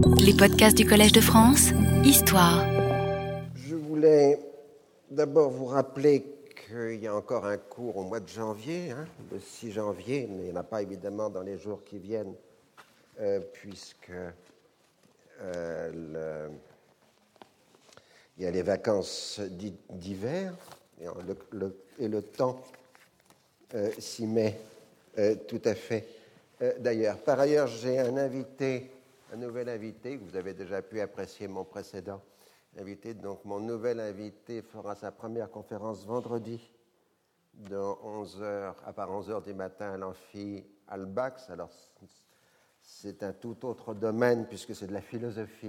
Les podcasts du Collège de France, Histoire. Je voulais d'abord vous rappeler qu'il y a encore un cours au mois de janvier, le 6 janvier, mais il n'y en a pas évidemment dans les jours qui viennent, puisque il y a les vacances d'hiver, et le temps s'y met tout à fait. D'ailleurs, par ailleurs, j'ai un nouvel invité, vous avez déjà pu apprécier mon précédent invité. Donc, mon nouvel invité fera sa première conférence vendredi à part 11h du matin à l'amphi Albax. Alors, c'est un tout autre domaine puisque c'est de la philosophie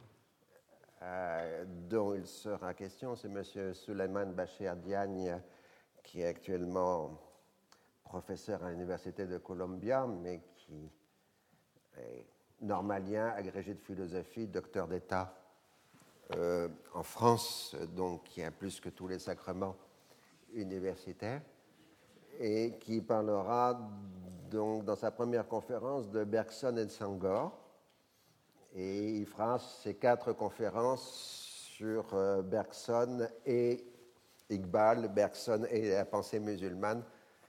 dont il sera question. C'est M. Souleiman Bachir Diagne, qui est actuellement professeur à l'Université de Columbia, mais qui est normalien, agrégé de philosophie, docteur d'État en France, donc qui a plus que tous les sacrements universitaires, et qui parlera donc dans sa première conférence de Bergson et de Senghor, et il fera ses 4 conférences sur Bergson et Iqbal, Bergson et la pensée musulmane,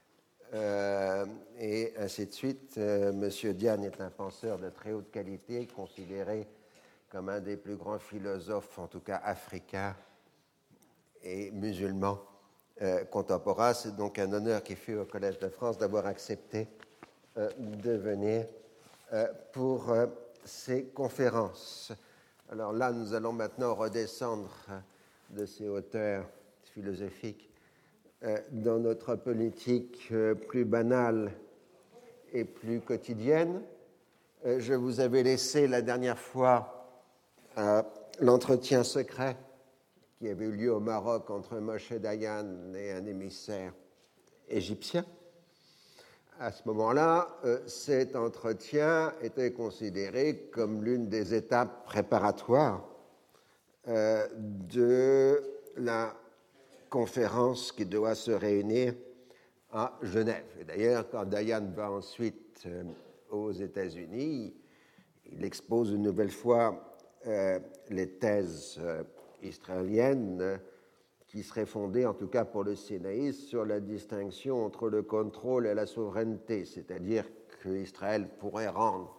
et ainsi de suite. Monsieur Diagne est un penseur de très haute qualité, considéré comme un des plus grands philosophes, en tout cas africains et musulmans contemporains. C'est donc un honneur qui fut au Collège de France d'avoir accepté de venir pour ces conférences. Alors là, nous allons maintenant redescendre de ces hauteurs philosophiques dans notre politique plus banale et plus quotidienne. Je vous avais laissé la dernière fois l'entretien secret qui avait eu lieu au Maroc entre Moshe Dayan et un émissaire égyptien. À ce moment-là, cet entretien était considéré comme l'une des étapes préparatoires de la conférence qui doit se réunir à Genève. Et d'ailleurs, quand Dayan va ensuite aux États-Unis, il expose une nouvelle fois les thèses israéliennes qui seraient fondées, en tout cas pour le sinaïsme, sur la distinction entre le contrôle et la souveraineté, c'est-à-dire qu'Israël pourrait rendre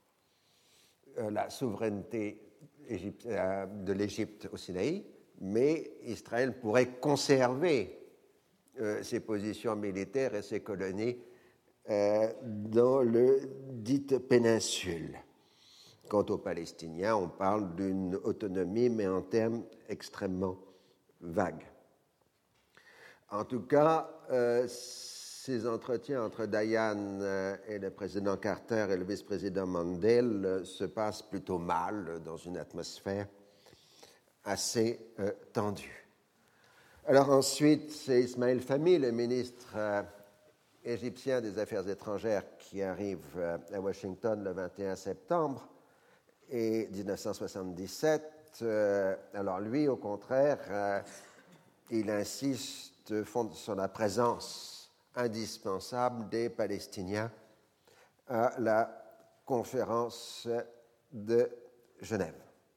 la souveraineté de l'Égypte au Sinaï, mais Israël pourrait conserver ses positions militaires et ses colonies dans le dite péninsule. Quant aux Palestiniens, on parle d'une autonomie, mais en termes extrêmement vagues. En tout cas, ces entretiens entre Dayan et le président Carter et le vice-président Mandel se passent plutôt mal, dans une atmosphère assez tendue. Alors ensuite, c'est Ismaël Fahmy, le ministre égyptien des Affaires étrangères, qui arrive à Washington le 21 septembre et 1977. Alors lui, au contraire, il insiste sur la présence indispensable des Palestiniens à la conférence de Genève.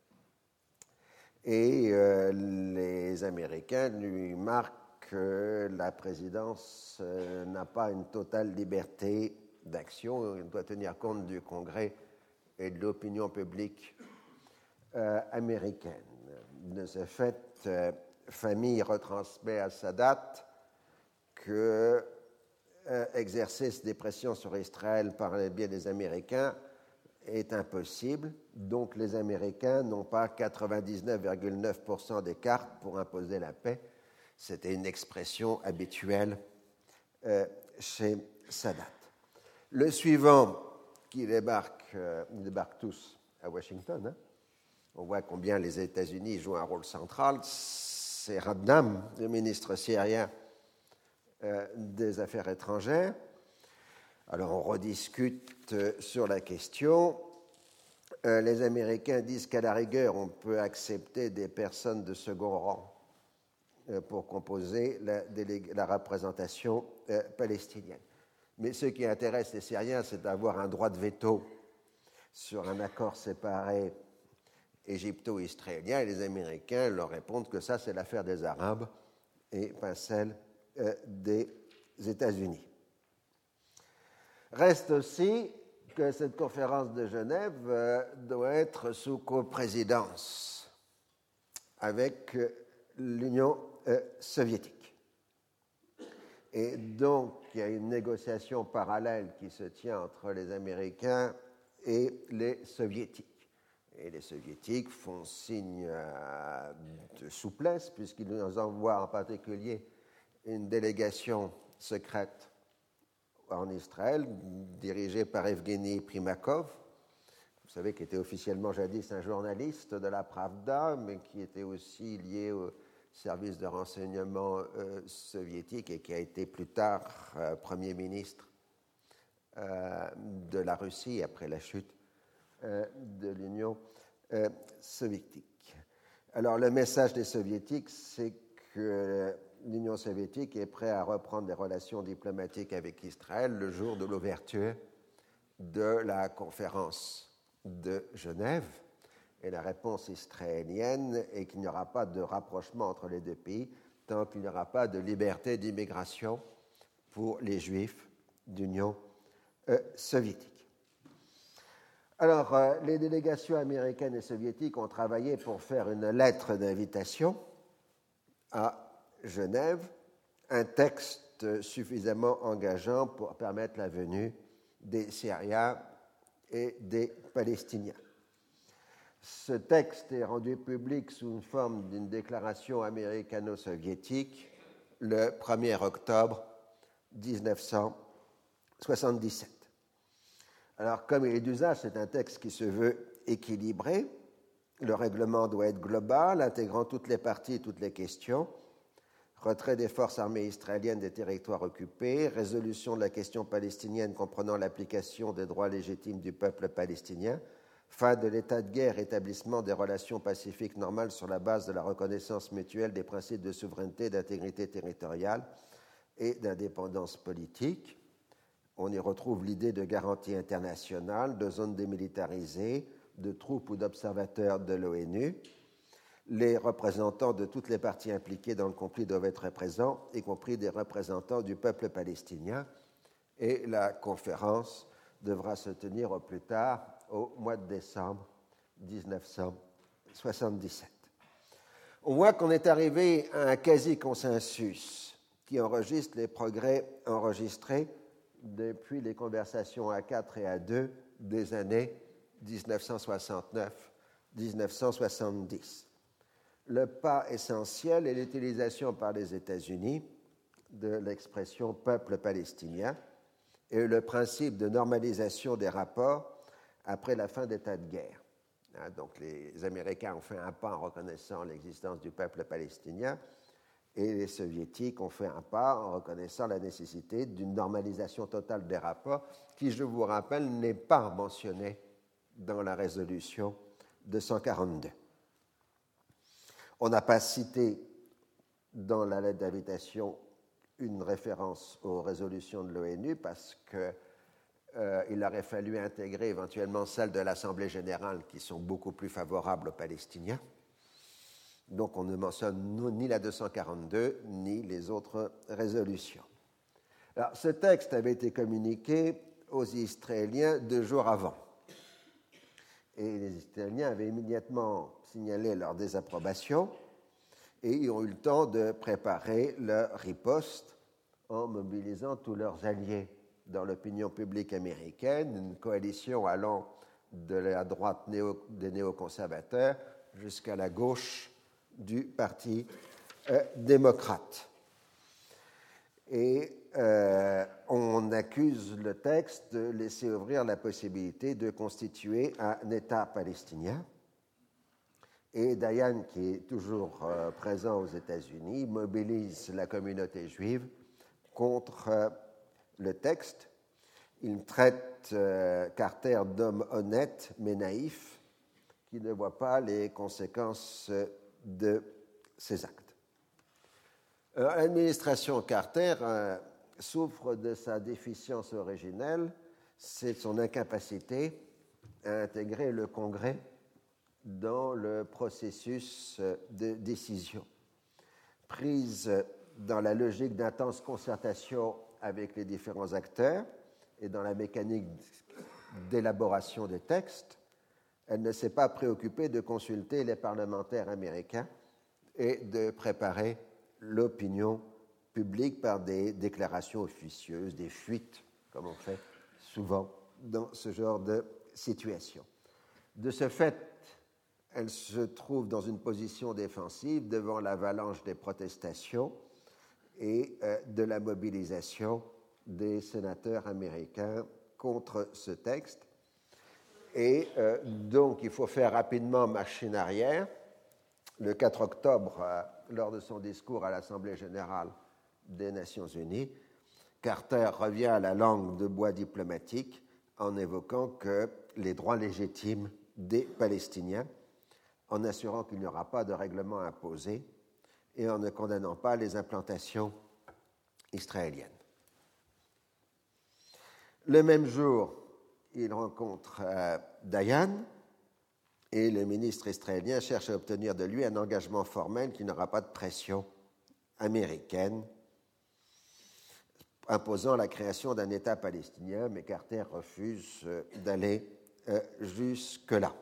Et les Américains lui marquent que la présidence n'a pas une totale liberté d'action. Il doit tenir compte du Congrès et de l'opinion publique américaine. De ce fait, Fahmy retransmet à Sadat que exercer des pressions sur Israël par le biais des Américains est impossible, donc les Américains n'ont pas 99,9% des cartes pour imposer la paix. C'était une expression habituelle chez Sadat. Le suivant qui débarque, ils débarquent tous à Washington. On voit combien les États-Unis jouent un rôle central. C'est Radnam, le ministre syrien des Affaires étrangères. Alors on rediscute sur la question. Les Américains disent qu'à la rigueur, on peut accepter des personnes de second rang pour composer la représentation palestinienne. Mais ce qui intéresse les Syriens, c'est d'avoir un droit de veto sur un accord séparé égypto-israélien, et les Américains leur répondent que ça, c'est l'affaire des Arabes et pas celle des États-Unis. Reste aussi que cette conférence de Genève doit être sous coprésidence avec l'Union soviétique. Et donc, il y a une négociation parallèle qui se tient entre les Américains et les Soviétiques. Et les Soviétiques font signe de souplesse, puisqu'ils nous envoient en particulier une délégation secrète en Israël, dirigée par Evgeny Primakov, vous savez, qui était officiellement jadis un journaliste de la Pravda, mais qui était aussi lié au service de renseignement soviétique et qui a été plus tard Premier ministre de la Russie après la chute de l'Union soviétique. Alors, le message des Soviétiques, c'est que l'Union soviétique est prête à reprendre des relations diplomatiques avec Israël le jour de l'ouverture de la conférence de Genève. Et la réponse israélienne est qu'il n'y aura pas de rapprochement entre les deux pays tant qu'il n'y aura pas de liberté d'immigration pour les Juifs d'Union soviétique. Alors, les délégations américaines et soviétiques ont travaillé pour faire une lettre d'invitation à Genève, un texte suffisamment engageant pour permettre la venue des Syriens et des Palestiniens. Ce texte est rendu public sous une forme d'une déclaration américano-soviétique le 1er octobre 1977. Alors, comme il est d'usage, c'est un texte qui se veut équilibré. Le règlement doit être global, intégrant toutes les parties et toutes les questions. Retrait des forces armées israéliennes des territoires occupés, résolution de la question palestinienne comprenant l'application des droits légitimes du peuple palestinien, fin de l'état de guerre, établissement des relations pacifiques normales sur la base de la reconnaissance mutuelle des principes de souveraineté, d'intégrité territoriale et d'indépendance politique. On y retrouve l'idée de garantie internationale, de zones démilitarisées, de troupes ou d'observateurs de l'ONU. Les représentants de toutes les parties impliquées dans le conflit doivent être présents, y compris des représentants du peuple palestinien. Et la conférence devra se tenir au plus tard au mois de décembre 1977. On voit qu'on est arrivé à un quasi-consensus qui enregistre les progrès enregistrés depuis les conversations à 4 et à 2 des années 1969-1970. Le pas essentiel est l'utilisation par les États-Unis de l'expression « peuple palestinien » et le principe de normalisation des rapports après la fin d'état de guerre. Donc les Américains ont fait un pas en reconnaissant l'existence du peuple palestinien et les Soviétiques ont fait un pas en reconnaissant la nécessité d'une normalisation totale des rapports qui, je vous rappelle, n'est pas mentionnée dans la résolution 242. On n'a pas cité dans la lettre d'invitation une référence aux résolutions de l'ONU parce qu'il aurait fallu intégrer éventuellement celles de l'Assemblée générale qui sont beaucoup plus favorables aux Palestiniens. Donc on ne mentionne ni la 242 ni les autres résolutions. Alors, ce texte avait été communiqué aux Israéliens 2 jours avant. Et les Israéliens avaient immédiatement signalé leur désapprobation et ils ont eu le temps de préparer leur riposte en mobilisant tous leurs alliés dans l'opinion publique américaine, une coalition allant de la droite des néoconservateurs jusqu'à la gauche du Parti démocrate. Et on accuse le texte de laisser ouvrir la possibilité de constituer un État palestinien. Et Dayan, qui est toujours présent aux États-Unis, mobilise la communauté juive contre le texte. Il traite Carter d'homme honnête mais naïf, qui ne voit pas les conséquences de ses actes. L'administration Carter souffre de sa déficience originelle, c'est son incapacité à intégrer le Congrès dans le processus de décision, prise dans la logique d'intense concertation avec les différents acteurs et dans la mécanique d'élaboration des textes. Elle ne s'est pas préoccupée de consulter les parlementaires américains et de préparer l'opinion publique par des déclarations officieuses, des fuites, comme on fait souvent dans ce genre de situation. De ce fait, elle se trouve dans une position défensive devant l'avalanche des protestations et de la mobilisation des sénateurs américains contre ce texte. Et donc, il faut faire rapidement machine arrière. Le 4 octobre, lors de son discours à l'Assemblée générale des Nations unies, Carter revient à la langue de bois diplomatique en évoquant que les droits légitimes des Palestiniens, en assurant qu'il n'y aura pas de règlement imposé et en ne condamnant pas les implantations israéliennes. Le même jour, il rencontre Dayan et le ministre israélien cherche à obtenir de lui un engagement formel qu'il n'aura pas de pression américaine imposant la création d'un État palestinien, mais Carter refuse d'aller jusque-là.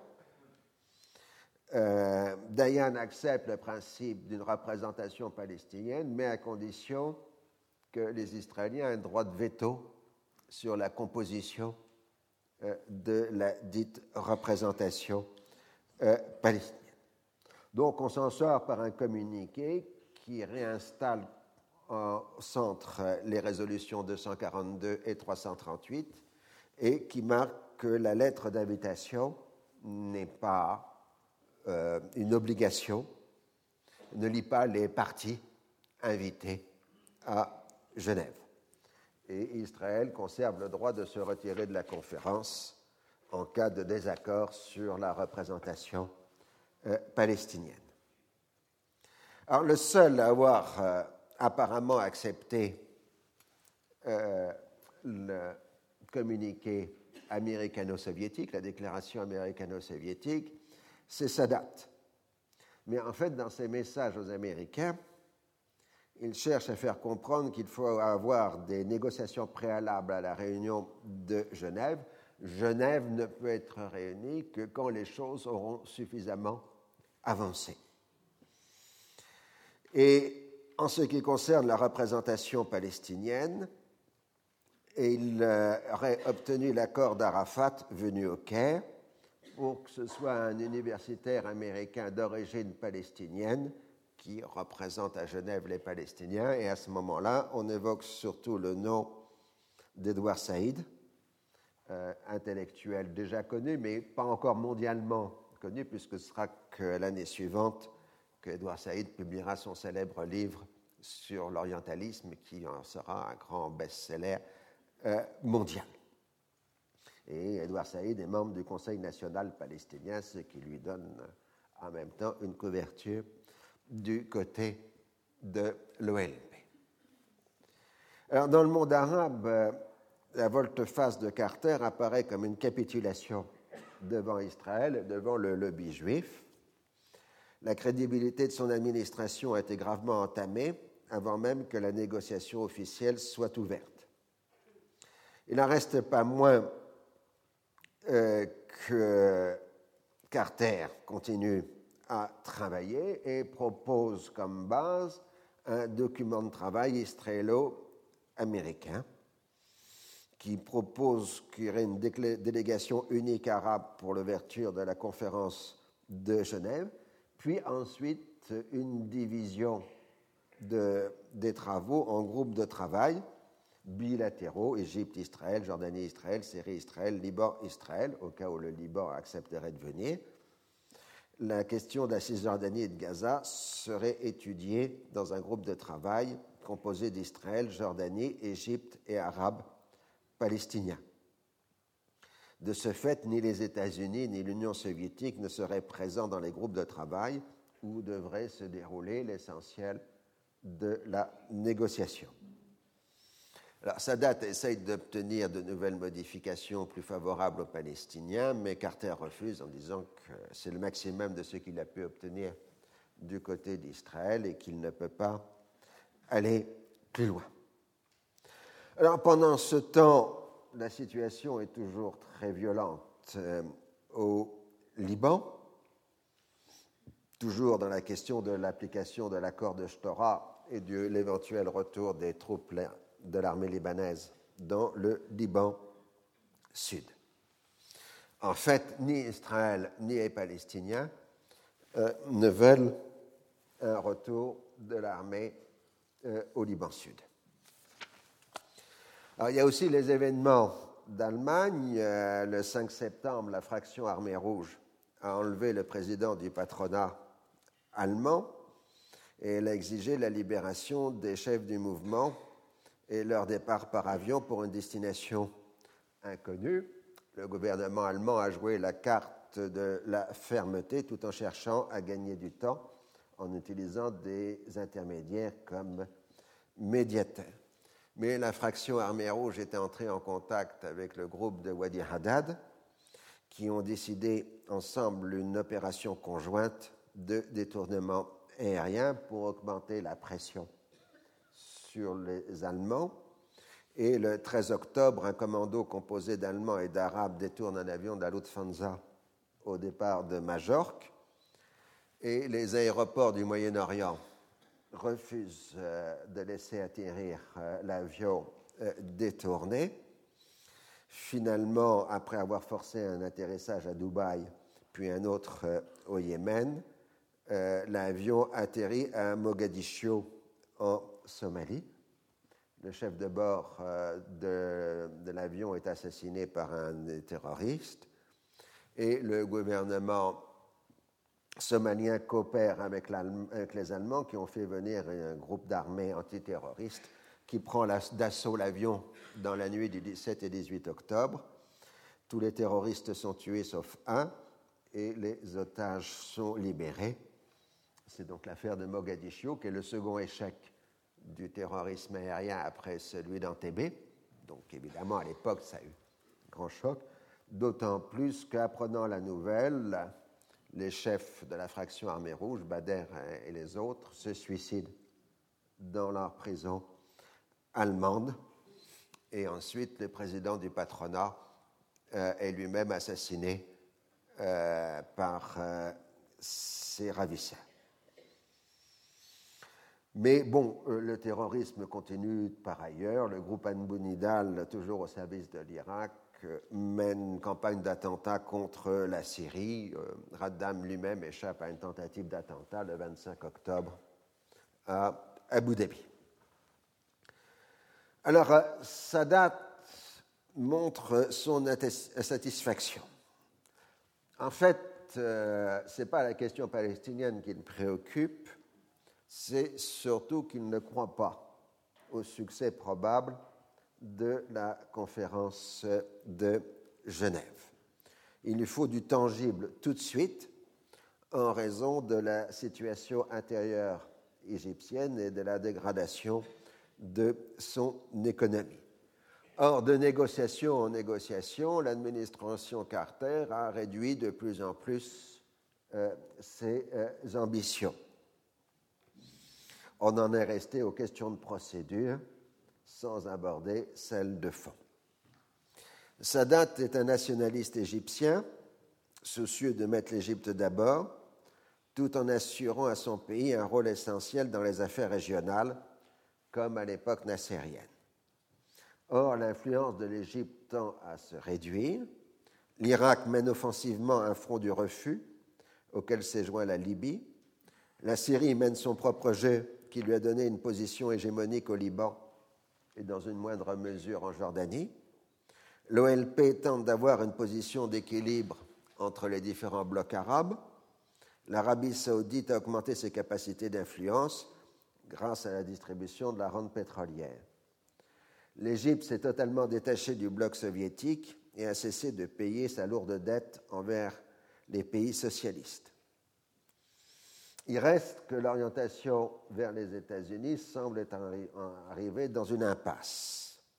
Dayan accepte le principe d'une représentation palestinienne, mais à condition que les Israéliens aient un droit de veto sur la composition de la dite représentation palestinienne. Donc on s'en sort par un communiqué qui réinstalle au centre les résolutions 242 et 338 et qui marque que la lettre d'invitation n'est pas une obligation, ne lie pas les parties invitées à Genève. Et Israël conserve le droit de se retirer de la conférence en cas de désaccord sur la représentation palestinienne. Alors, le seul à avoir apparemment accepté le communiqué américano-soviétique, la déclaration américano-soviétique, c'est Sadat. Mais en fait, dans ses messages aux Américains, il cherche à faire comprendre qu'il faut avoir des négociations préalables à la réunion de Genève. Genève ne peut être réunie que quand les choses auront suffisamment avancé. Et en ce qui concerne la représentation palestinienne, il aurait obtenu l'accord d'Arafat venu au Caire pour que ce soit un universitaire américain d'origine palestinienne qui représente à Genève les Palestiniens. Et à ce moment-là, on évoque surtout le nom d'Edouard Saïd, intellectuel déjà connu, mais pas encore mondialement connu, puisque ce sera que l'année suivante que Edouard Saïd publiera son célèbre livre sur l'orientalisme, qui en sera un grand best-seller mondial. Et Edouard Saïd est membre du Conseil national palestinien, ce qui lui donne en même temps une couverture du côté de l'OLP. Alors, dans le monde arabe, la volte-face de Carter apparaît comme une capitulation devant Israël, devant le lobby juif. La crédibilité de son administration a été gravement entamée avant même que la négociation officielle soit ouverte. Il n'en reste pas moins que Carter continue à travailler et propose comme base un document de travail israélo-américain qui propose qu'il y aurait une délégation unique arabe pour l'ouverture de la conférence de Genève, puis ensuite une division des travaux en groupes de travail bilatéraux, Égypte-Israël, Jordanie-Israël, Syrie-Israël, Liban-Israël, au cas où le Liban accepterait de venir. La question de la Cisjordanie et de Gaza serait étudiée dans un groupe de travail composé d'Israël, Jordanie, Égypte et Arabes palestiniens. De ce fait, ni les États-Unis ni l'Union soviétique ne seraient présents dans les groupes de travail où devrait se dérouler l'essentiel de la négociation. Alors, Sadat essaye d'obtenir de nouvelles modifications plus favorables aux Palestiniens, mais Carter refuse en disant que c'est le maximum de ce qu'il a pu obtenir du côté d'Israël et qu'il ne peut pas aller plus loin. Alors, pendant ce temps, la situation est toujours très violente au Liban, toujours dans la question de l'application de l'accord de Shtora et de l'éventuel retour des troupes de l'armée libanaise dans le Liban sud. En fait, ni Israël ni les Palestiniens ne veulent un retour de l'armée au Liban sud. Alors, il y a aussi les événements d'Allemagne. Le 5 septembre, la fraction Armée Rouge a enlevé le président du patronat allemand et elle a exigé la libération des chefs du mouvement et leur départ par avion pour une destination inconnue. Le gouvernement allemand a joué la carte de la fermeté tout en cherchant à gagner du temps en utilisant des intermédiaires comme médiateurs. Mais la fraction Armée Rouge était entrée en contact avec le groupe de Wadi Haddad qui ont décidé ensemble une opération conjointe de détournement aérien pour augmenter la pression sur les Allemands. Et le 13 octobre, un commando composé d'Allemands et d'Arabes détourne un avion de la Lufthansa au départ de Majorque. Et les aéroports du Moyen-Orient refusent de laisser atterrir l'avion détourné. Finalement, après avoir forcé un atterrissage à Dubaï, puis un autre au Yémen, l'avion atterrit à Mogadiscio en Somalie. Le chef de bord de l'avion est assassiné par un des terroristes et le gouvernement somalien coopère avec les Allemands qui ont fait venir un groupe d'armées antiterroristes qui prend d'assaut l'avion dans la nuit du 17 et 18 octobre. Tous les terroristes sont tués sauf un et les otages sont libérés. C'est donc l'affaire de Mogadiscio qui est le second échec du terrorisme aérien après celui d'Entebbe. Donc évidemment, à l'époque, ça a eu un grand choc, d'autant plus qu'apprenant la nouvelle, les chefs de la fraction Armée Rouge, Bader et les autres, se suicident dans leur prison allemande. Et ensuite, le président du patronat est lui-même assassiné par ses ravisseurs. Mais bon, le terrorisme continue par ailleurs. Le groupe Anbou Nidal, toujours au service de l'Irak, mène une campagne d'attentats contre la Syrie. Raddam lui-même échappe à une tentative d'attentat le 25 octobre à Abu Dhabi. Alors, Sadat montre son insatisfaction. En fait, ce n'est pas la question palestinienne qui le préoccupe, c'est surtout qu'il ne croit pas au succès probable de la conférence de Genève. Il lui faut du tangible tout de suite en raison de la situation intérieure égyptienne et de la dégradation de son économie. Or, de négociation en négociation, l'administration Carter a réduit de plus en plus ses ambitions. On en est resté aux questions de procédure sans aborder celles de fond. Sadat est un nationaliste égyptien, soucieux de mettre l'Égypte d'abord, tout en assurant à son pays un rôle essentiel dans les affaires régionales, comme à l'époque nassérienne. Or, l'influence de l'Égypte tend à se réduire. L'Irak mène offensivement un front du refus, auquel s'est joint la Libye. La Syrie mène son propre jeu, qui lui a donné une position hégémonique au Liban et dans une moindre mesure en Jordanie. L'OLP tente d'avoir une position d'équilibre entre les différents blocs arabes. L'Arabie saoudite a augmenté ses capacités d'influence grâce à la distribution de la rente pétrolière. L'Égypte s'est totalement détachée du bloc soviétique et a cessé de payer sa lourde dette envers les pays socialistes. Il reste que l'orientation vers les États-Unis semble être arrivée dans une impasse.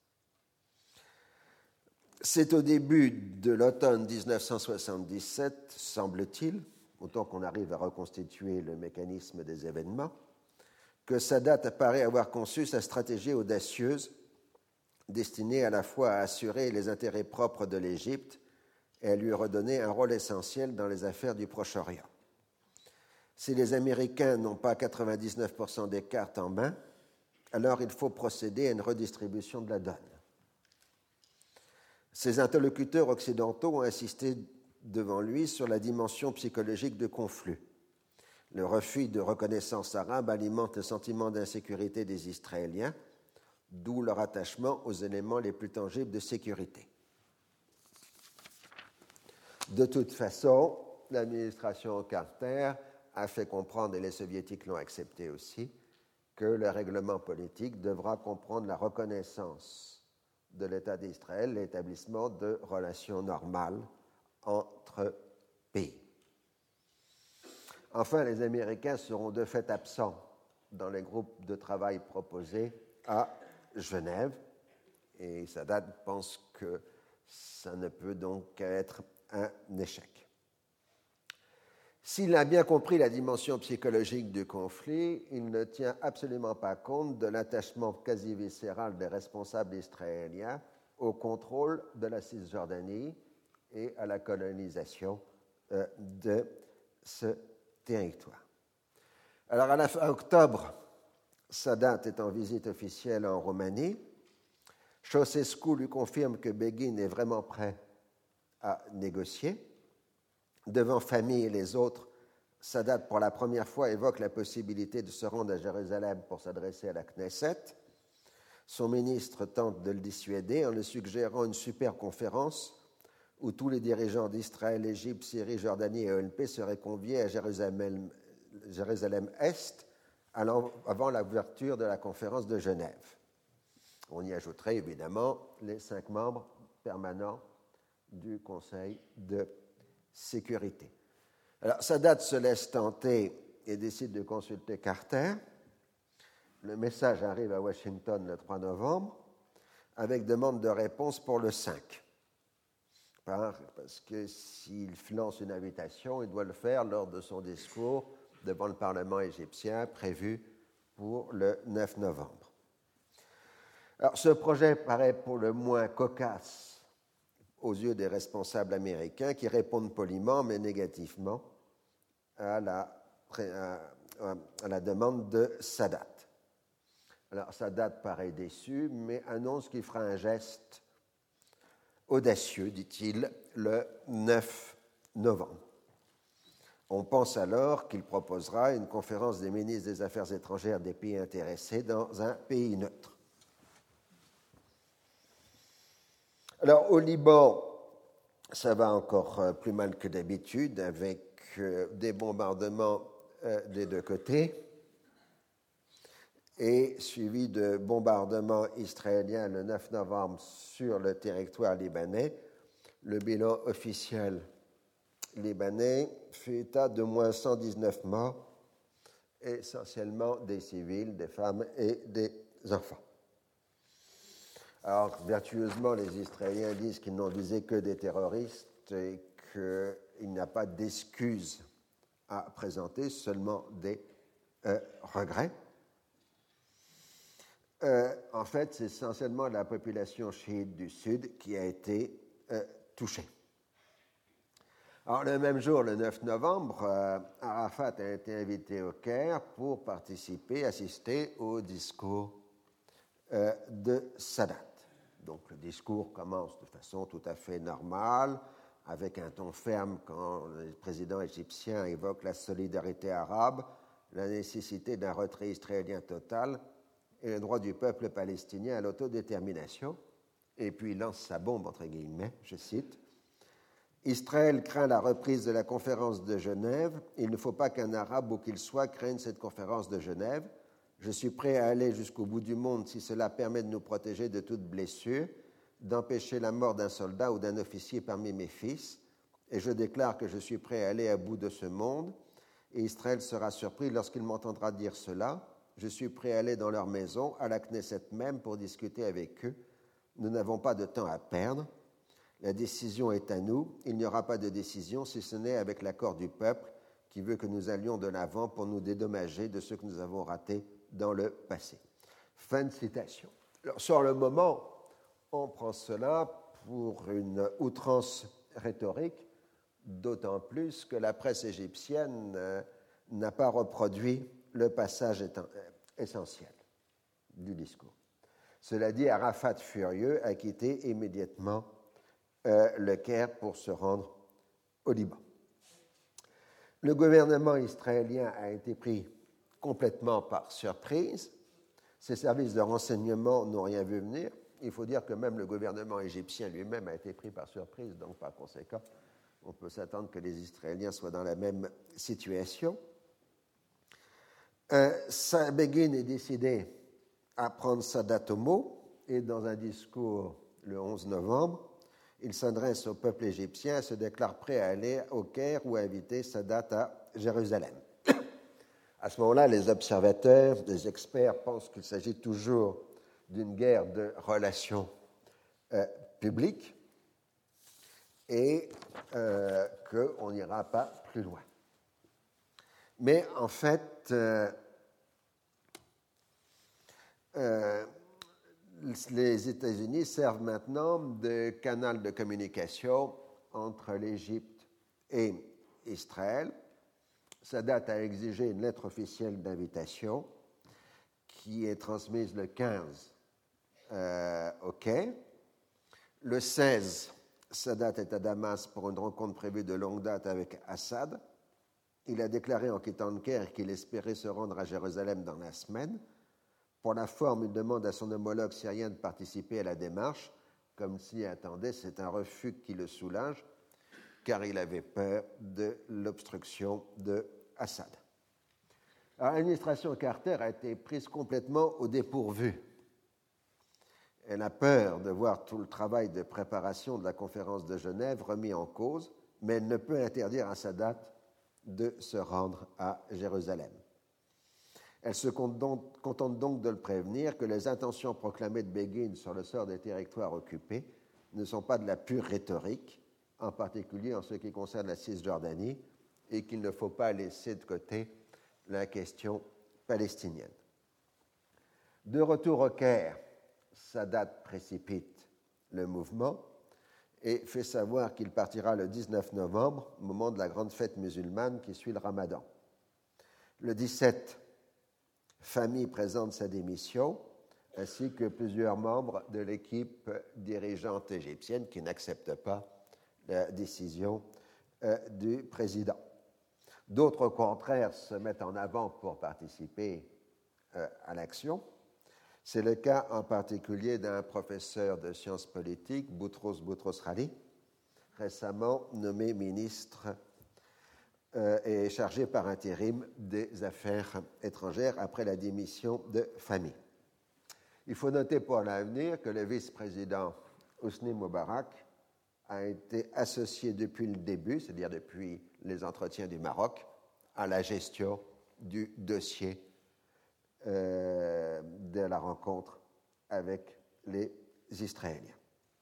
C'est au début de l'automne 1977, semble-t-il, autant qu'on arrive à reconstituer le mécanisme des événements, que Sadat apparaît avoir conçu sa stratégie audacieuse destinée à la fois à assurer les intérêts propres de l'Égypte et à lui redonner un rôle essentiel dans les affaires du Proche-Orient. Si les Américains n'ont pas 99% des cartes en main, alors il faut procéder à une redistribution de la donne. Ses interlocuteurs occidentaux ont insisté devant lui sur la dimension psychologique du conflit. Le refus de reconnaissance arabe alimente le sentiment d'insécurité des Israéliens, d'où leur attachement aux éléments les plus tangibles de sécurité. De toute façon, l'administration Carter a fait comprendre, et les Soviétiques l'ont accepté aussi, que le règlement politique devra comprendre la reconnaissance de l'État d'Israël, l'établissement de relations normales entre pays. Enfin, les Américains seront de fait absents dans les groupes de travail proposés à Genève, et Sadat pense que ça ne peut donc qu'être un échec. S'il a bien compris la dimension psychologique du conflit, il ne tient absolument pas compte de l'attachement quasi viscéral des responsables israéliens au contrôle de la Cisjordanie et à la colonisation de ce territoire. Alors, à la fin octobre, Sadat est en visite officielle en Roumanie. Ceausescu lui confirme que Begin est vraiment prêt à négocier. Devant Famille et les autres, Sadat, pour la première fois, évoque la possibilité de se rendre à Jérusalem pour s'adresser à la Knesset. Son ministre tente de le dissuader en lui suggérant une super conférence où tous les dirigeants d'Israël, Égypte, Syrie, Jordanie et OLP seraient conviés à Jérusalem-Est avant l'ouverture de la conférence de Genève. On y ajouterait évidemment les 5 membres permanents du Conseil de sécurité. Alors, Sadat se laisse tenter et décide de consulter Carter. Le message arrive à Washington le 3 novembre avec demande de réponse pour le 5. Parce que s'il lance une invitation, il doit le faire lors de son discours devant le Parlement égyptien prévu pour le 9 novembre. Alors, ce projet paraît pour le moins cocasse aux yeux des responsables américains qui répondent poliment mais négativement à la demande de Sadat. Alors, Sadat paraît déçu, mais annonce qu'il fera un geste audacieux, dit-il, le 9 novembre. On pense alors qu'il proposera une conférence des ministres des Affaires étrangères des pays intéressés dans un pays neutre. Alors, au Liban, ça va encore plus mal que d'habitude, avec des bombardements des deux côtés, et suivi de bombardements israéliens le 9 novembre sur le territoire libanais. Le bilan officiel libanais fait état de moins 119 morts, essentiellement des civils, des femmes et des enfants. Alors, vertueusement, les Israéliens disent qu'ils n'ont visé que des terroristes et qu'il n'y a pas d'excuses à présenter, seulement des regrets. En fait, c'est essentiellement la population chiite du Sud qui a été touchée. Alors, le même jour, le 9 novembre, Arafat a été invité au Caire pour assister au discours de Sadat. Donc, le discours commence de façon tout à fait normale, avec un ton ferme quand le président égyptien évoque la solidarité arabe, la nécessité d'un retrait israélien total et le droit du peuple palestinien à l'autodétermination. Et puis, il lance sa bombe, entre guillemets, je cite, « Israël craint la reprise de la conférence de Genève. Il ne faut pas qu'un arabe, où qu'il soit, craigne cette conférence de Genève. Je suis prêt à aller jusqu'au bout du monde si cela permet de nous protéger de toute blessure, d'empêcher la mort d'un soldat ou d'un officier parmi mes fils, et je déclare que je suis prêt à aller à bout de ce monde, et Israël sera surpris lorsqu'il m'entendra dire cela. Je suis prêt à aller dans leur maison, à la Knesset même, pour discuter avec eux. Nous n'avons pas de temps à perdre. La décision est à nous. Il n'y aura pas de décision si ce n'est avec l'accord du peuple qui veut que nous allions de l'avant pour nous dédommager de ce que nous avons raté dans le passé. » Fin de citation. Alors, sur le moment, on prend cela pour une outrance rhétorique, d'autant plus que la presse égyptienne n'a pas reproduit le passage essentiel du discours. Cela dit, Arafat, furieux, a quitté immédiatement le Caire pour se rendre au Liban. Le gouvernement israélien a été pris complètement par surprise. Ses services de renseignement n'ont rien vu venir. Il faut dire que même le gouvernement égyptien lui-même a été pris par surprise, donc par conséquent, on peut s'attendre que les Israéliens soient dans la même situation. Begin est décidé à prendre Sadat au mot, et dans un discours le 11 novembre, il s'adresse au peuple égyptien et se déclare prêt à aller au Caire ou à inviter Sadat à Jérusalem. À ce moment-là, les observateurs, les experts pensent qu'il s'agit toujours d'une guerre de relations publiques et qu'on n'ira pas plus loin. Mais en fait, les États-Unis servent maintenant de canal de communication entre l'Égypte et Israël. Sadat a exigé une lettre officielle d'invitation qui est transmise le 15 au Caire. Le 16, Sadat est à Damas pour une rencontre prévue de longue date avec Assad. Il a déclaré en quittant le Caire qu'il espérait se rendre à Jérusalem dans la semaine. Pour la forme, il demande à son homologue syrien de participer à la démarche, comme s'il attendait, c'est un refus qui le soulage, car il avait peur de l'obstruction de Assad. Alors, l'administration Carter a été prise complètement au dépourvu. Elle a peur de voir tout le travail de préparation de la conférence de Genève remis en cause, mais elle ne peut interdire à Sadat de se rendre à Jérusalem. Elle se contente donc de le prévenir que les intentions proclamées de Begin sur le sort des territoires occupés ne sont pas de la pure rhétorique, en particulier en ce qui concerne la Cisjordanie, et qu'il ne faut pas laisser de côté la question palestinienne. De retour au Caire, Sadat précipite le mouvement et fait savoir qu'il partira le 19 novembre, au moment de la grande fête musulmane qui suit le Ramadan. Le 17, Fahmy présente sa démission, ainsi que plusieurs membres de l'équipe dirigeante égyptienne qui n'acceptent pas la décision du président. D'autres, au contraire, se mettent en avant pour participer à l'action. C'est le cas en particulier d'un professeur de sciences politiques, Boutros Boutros-Ghali, récemment nommé ministre et chargé par intérim des Affaires étrangères après la démission de Fahmy. Il faut noter pour l'avenir que le vice-président Hosni Moubarak a été associé depuis le début, c'est-à-dire depuis les entretiens du Maroc, à la gestion du dossier de la rencontre avec les Israéliens.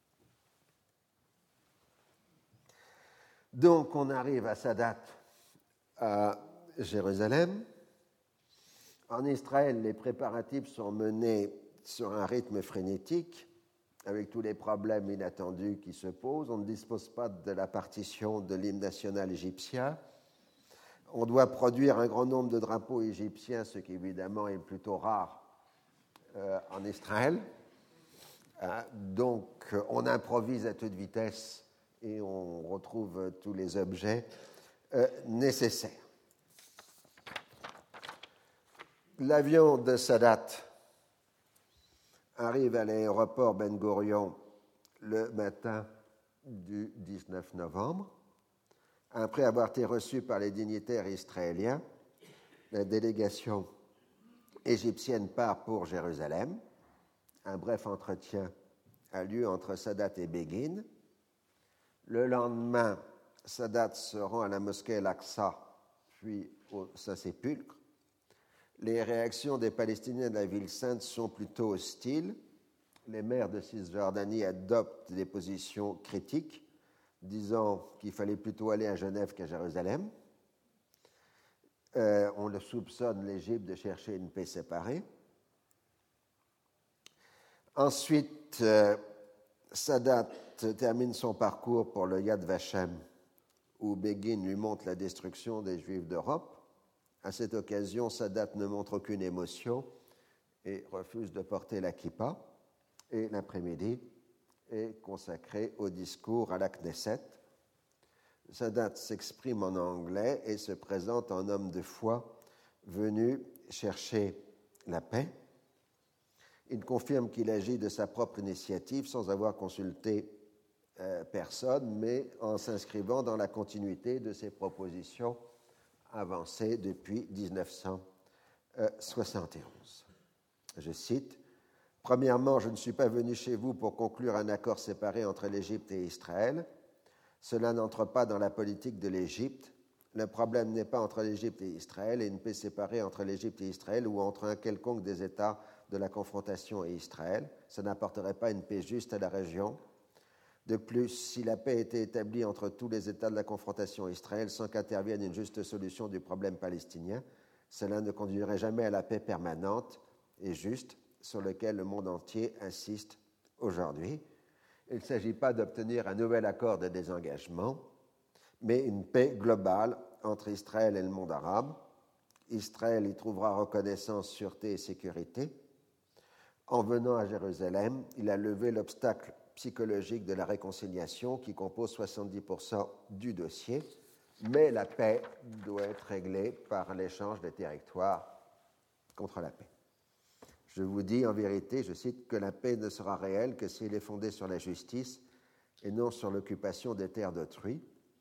Donc, on arrive à Sadat, à Jérusalem. En Israël, les préparatifs sont menés sur un rythme frénétique, avec tous les problèmes inattendus qui se posent. On ne dispose pas de la partition de l'hymne national égyptien. On doit produire un grand nombre de drapeaux égyptiens, ce qui évidemment est plutôt rare en Israël. Donc, on improvise à toute vitesse et on retrouve tous les objets nécessaires. L'avion de Sadat arrive à l'aéroport Ben Gurion le matin du 19 novembre. Après avoir été reçu par les dignitaires israéliens, la délégation égyptienne part pour Jérusalem. Un bref entretien a lieu entre Sadat et Begin. Le lendemain, Sadat se rend à la mosquée Al-Aqsa, puis au Saint-Sépulcre. Les réactions des Palestiniens de la ville sainte sont plutôt hostiles. les maires de Cisjordanie adoptent des positions critiques, disant qu'il fallait plutôt aller à Genève qu'à Jérusalem. On le soupçonne, l'Égypte, de chercher une paix séparée. Ensuite, Sadat termine son parcours pour le Yad Vashem, où Begin lui montre la destruction des Juifs d'Europe. À cette occasion, Sadat ne montre aucune émotion et refuse de porter la kippa. Et l'après-midi est consacré au discours à la Knesset. Sadat s'exprime en anglais et se présente en homme de foi venu chercher la paix. Il confirme qu'il agit de sa propre initiative sans avoir consulté personne, mais en s'inscrivant dans la continuité de ses propositions avancées depuis 1971. Je cite, « Premièrement, je ne suis pas venu chez vous pour conclure un accord séparé entre l'Égypte et Israël. Cela n'entre pas dans la politique de l'Égypte. Le problème n'est pas entre l'Égypte et Israël et une paix séparée entre l'Égypte et Israël ou entre un quelconque des États de la confrontation et Israël. Ça n'apporterait pas une paix juste à la région. De plus, si la paix était établie entre tous les États de la confrontation et Israël sans qu'intervienne une juste solution du problème palestinien, cela ne conduirait jamais à la paix permanente et juste sur laquelle le monde entier insiste aujourd'hui. Il ne s'agit pas d'obtenir un nouvel accord de désengagement, mais une paix globale entre Israël et le monde arabe. Israël y trouvera reconnaissance, sûreté et sécurité. En venant à Jérusalem, il a levé l'obstacle psychologique de la réconciliation qui compose 70% du dossier, mais la paix doit être réglée par l'échange des territoires contre la paix. Je vous dis en vérité, je cite, que la paix ne sera réelle que si elle est fondée sur la justice et non sur l'occupation des terres d'autrui.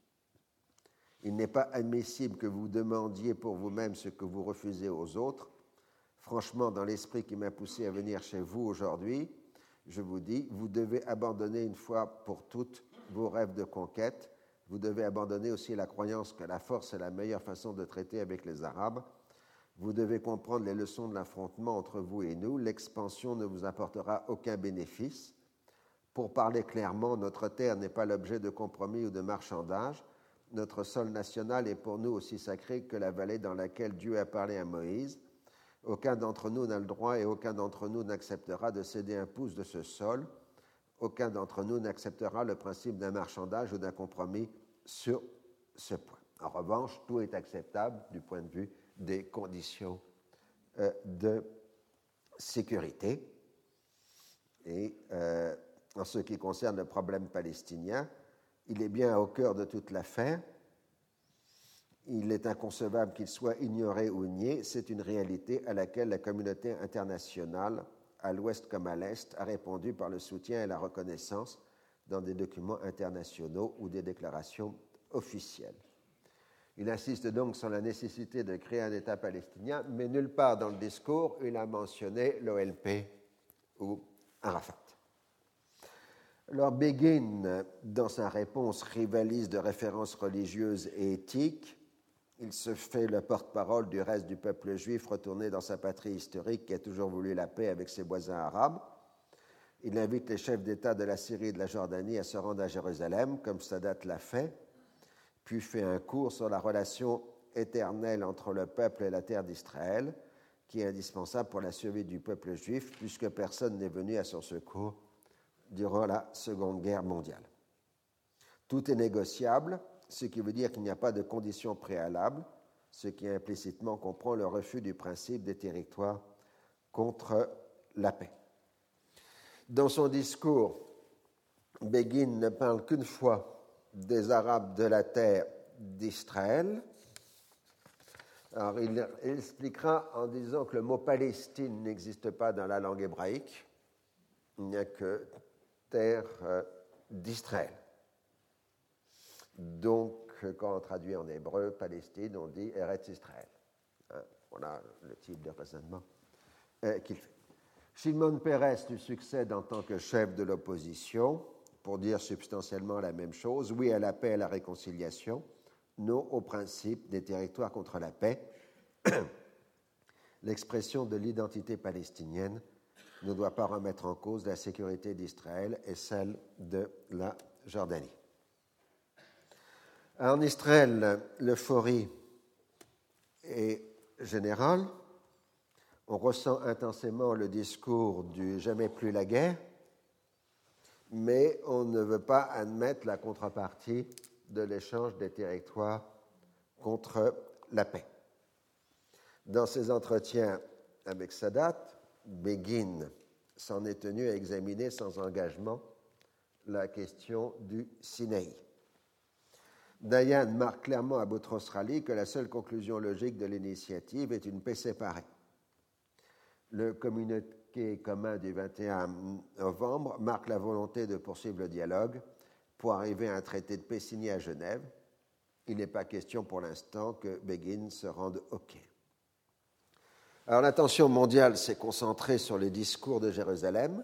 Il n'est pas admissible que vous demandiez pour vous-même ce que vous refusez aux autres. Franchement, dans l'esprit qui m'a poussé à venir chez vous aujourd'hui, je vous dis, vous devez abandonner une fois pour toutes vos rêves de conquête. Vous devez abandonner aussi la croyance que la force est la meilleure façon de traiter avec les Arabes. Vous devez comprendre les leçons de l'affrontement entre vous et nous. L'expansion ne vous apportera aucun bénéfice. Pour parler clairement, notre terre n'est pas l'objet de compromis ou de marchandage. Notre sol national est pour nous aussi sacré que la vallée dans laquelle Dieu a parlé à Moïse. Aucun d'entre nous n'a le droit et aucun d'entre nous n'acceptera de céder un pouce de ce sol. Aucun d'entre nous n'acceptera le principe d'un marchandage ou d'un compromis sur ce point. En revanche, tout est acceptable du point de vue des conditions de sécurité. Et en ce qui concerne le problème palestinien, il est bien au cœur de toute l'affaire. Il est inconcevable qu'il soit ignoré ou nié. C'est une réalité à laquelle la communauté internationale, à l'ouest comme à l'est, a répondu par le soutien et la reconnaissance dans des documents internationaux ou des déclarations officielles. Il insiste donc sur la nécessité de créer un État palestinien, mais nulle part dans le discours il a mentionné l'OLP ou Arafat. Alors Begin, dans sa réponse, rivalise de références religieuses et éthiques. Il se fait le porte-parole du reste du peuple juif retourné dans sa patrie historique qui a toujours voulu la paix avec ses voisins arabes. Il invite les chefs d'État de la Syrie et de la Jordanie à se rendre à Jérusalem, comme Sadat l'a fait, puis fait un cours sur la relation éternelle entre le peuple et la terre d'Israël, qui est indispensable pour la survie du peuple juif, puisque personne n'est venu à son secours durant la Seconde Guerre mondiale. Tout est négociable, ce qui veut dire qu'il n'y a pas de conditions préalables, ce qui implicitement comprend le refus du principe des territoires contre la paix. Dans son discours, Begin ne parle qu'une fois des Arabes de la terre d'Israël. Alors, il expliquera en disant que le mot Palestine n'existe pas dans la langue hébraïque. Il n'y a que terre d'Israël. Donc, quand on traduit en hébreu Palestine, on dit Eretz Israël. Voilà le type de raisonnement qu'il fait. Shimon Peres lui succède en tant que chef de l'opposition pour dire substantiellement la même chose. Oui à la paix et à la réconciliation, non au principe des territoires contre la paix. L'expression de l'identité palestinienne ne doit pas remettre en cause la sécurité d'Israël et celle de la Jordanie. En Israël, l'euphorie est générale. On ressent intensément le discours du « jamais plus la guerre », mais on ne veut pas admettre la contrepartie de l'échange des territoires contre la paix. Dans ses entretiens avec Sadat, Begin s'en est tenu à examiner sans engagement la question du Sinaï. Dayan marque clairement à Boutros Ghali que la seule conclusion logique de l'initiative est une paix séparée. Le communiqué commun du 21 novembre marque la volonté de poursuivre le dialogue pour arriver à un traité de paix signé à Genève. Il n'est pas question pour l'instant que Begin se rende OK. Alors l'attention mondiale s'est concentrée sur les discours de Jérusalem,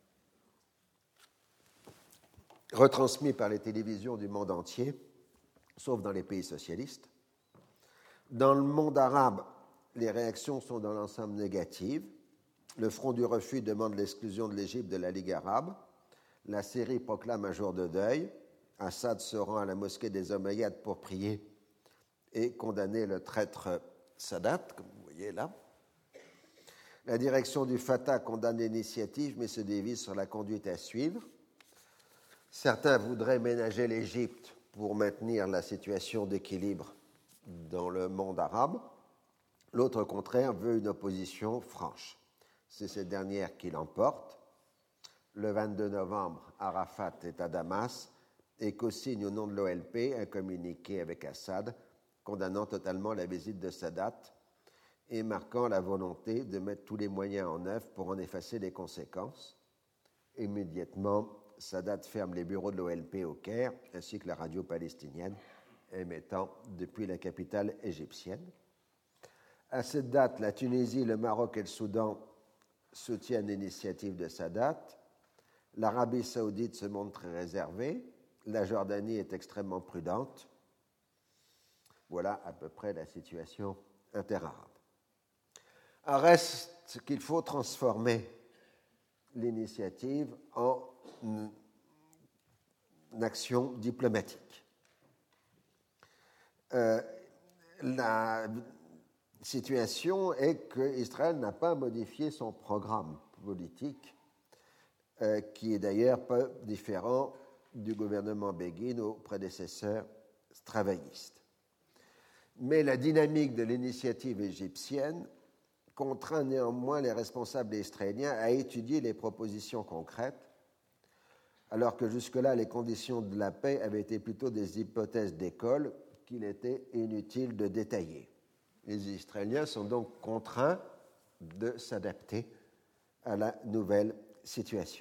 retransmis par les télévisions du monde entier, sauf dans les pays socialistes. Dans le monde arabe, les réactions sont dans l'ensemble négatives. Le Front du Refus demande l'exclusion de l'Égypte de la Ligue arabe. La Syrie proclame un jour de deuil. Assad se rend à la mosquée des Omeyyades pour prier et condamner le traître Sadat, comme vous voyez là. La direction du Fatah condamne l'initiative, mais se divise sur la conduite à suivre. Certains voudraient ménager l'Égypte pour maintenir la situation d'équilibre dans le monde arabe. L'autre, au contraire, veut une opposition franche. C'est cette dernière qui l'emporte. Le 22 novembre, Arafat est à Damas et co-signe au nom de l'OLP un communiqué avec Assad condamnant totalement la visite de Sadat et marquant la volonté de mettre tous les moyens en œuvre pour en effacer les conséquences. Immédiatement, Sadat ferme les bureaux de l'OLP au Caire, ainsi que la radio palestinienne, émettant depuis la capitale égyptienne. À cette date, la Tunisie, le Maroc et le Soudan soutiennent l'initiative de Sadat. L'Arabie saoudite se montre très réservée. La Jordanie est extrêmement prudente. Voilà à peu près la situation interarabe. Reste qu'il faut transformer l'initiative en action diplomatique. La situation est qu'Israël n'a pas modifié son programme politique, qui est d'ailleurs peu différent du gouvernement Begin aux prédécesseurs travaillistes. Mais la dynamique de l'initiative égyptienne contraint néanmoins les responsables israéliens à étudier les propositions concrètes, alors que jusque-là, les conditions de la paix avaient été plutôt des hypothèses d'école qu'il était inutile de détailler. Les Israéliens sont donc contraints de s'adapter à la nouvelle situation.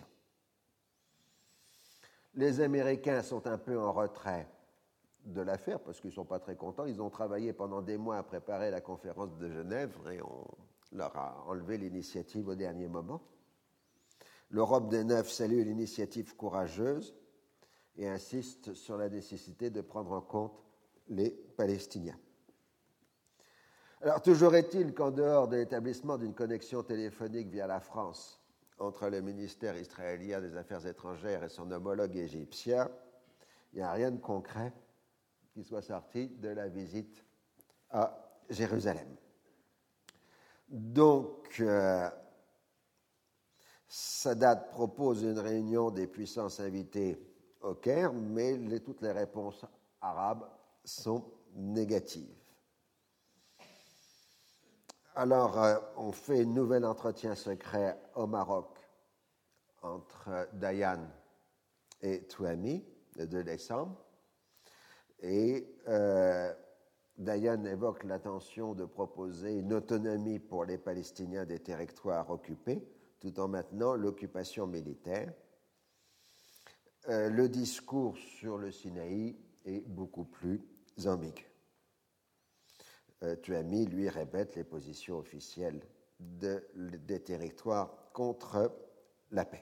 Les Américains sont un peu en retrait de l'affaire parce qu'ils ne sont pas très contents. Ils ont travaillé pendant des mois à préparer la conférence de Genève et on leur a enlevé l'initiative au dernier moment. L'Europe des Neuf salue l'initiative courageuse et insiste sur la nécessité de prendre en compte les Palestiniens. Alors, toujours est-il qu'en dehors de l'établissement d'une connexion téléphonique via la France entre le ministère israélien des Affaires étrangères et son homologue égyptien, il n'y a rien de concret qui soit sorti de la visite à Jérusalem. Donc, Sadat propose une réunion des puissances invitées au Caire, mais toutes les réponses arabes sont négatives. Alors, on fait un nouvel entretien secret au Maroc entre Dayan et Touami, le 2 décembre, et Dayan évoque l'intention de proposer une autonomie pour les Palestiniens des territoires occupés, tout en maintenant l'occupation militaire. Le discours sur le Sinaï est beaucoup plus ambigu. Touami, lui, répète les positions officielles des territoires contre la paix.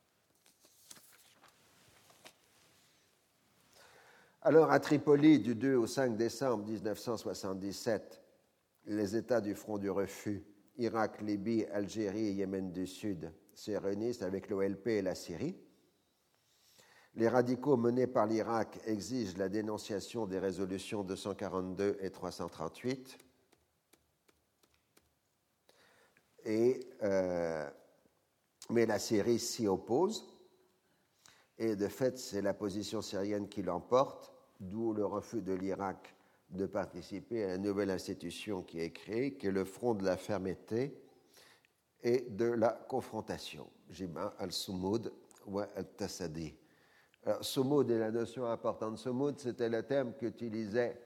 Alors, à Tripoli, du 2 au 5 décembre 1977, les États du Front du Refus, Irak, Libye, Algérie et Yémen du Sud, se réunissent avec l'OLP et la Syrie. Les radicaux menés par l'Irak exigent la dénonciation des résolutions 242 et 338. Mais la Syrie s'y oppose. Et de fait, c'est la position syrienne qui l'emporte, d'où le refus de l'Irak de participer à la nouvelle institution qui est créée, qui est le Front de la fermeté et de la confrontation, Jima al-Sumud ou al-Tassadi. Alors, Sumud est la notion importante. Sumud, c'était le terme qu'utilisaient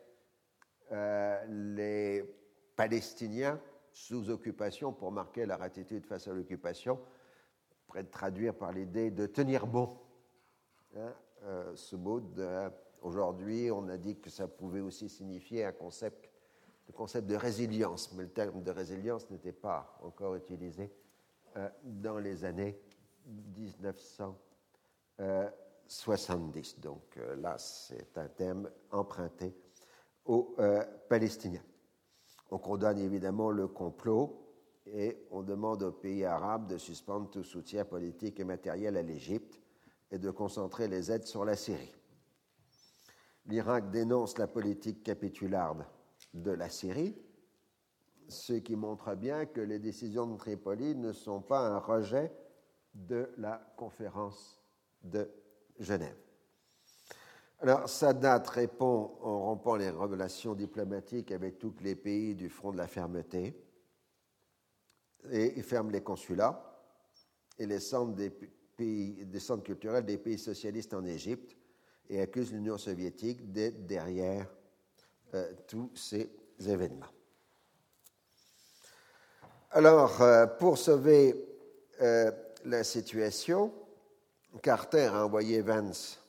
les Palestiniens sous occupation pour marquer leur attitude face à l'occupation, pour être traduire par l'idée de tenir bon. Sumud, aujourd'hui, on a dit que ça pouvait aussi signifier le concept de résilience, mais le terme de résilience n'était pas encore utilisé dans les années 1970. Donc là, c'est un terme emprunté aux Palestiniens. On condamne évidemment le complot et on demande aux pays arabes de suspendre tout soutien politique et matériel à l'Égypte et de concentrer les aides sur la Syrie. L'Irak dénonce la politique capitularde de la Syrie, ce qui montre bien que les décisions de Tripoli ne sont pas un rejet de la conférence de Genève. Alors, Sadat répond en rompant les relations diplomatiques avec tous les pays du Front de la fermeté et il ferme les consulats et les centres des centres culturels des pays socialistes en Égypte et accuse l'Union soviétique d'être derrière tous ces événements. Alors, pour sauver la situation, Carter a envoyé Vance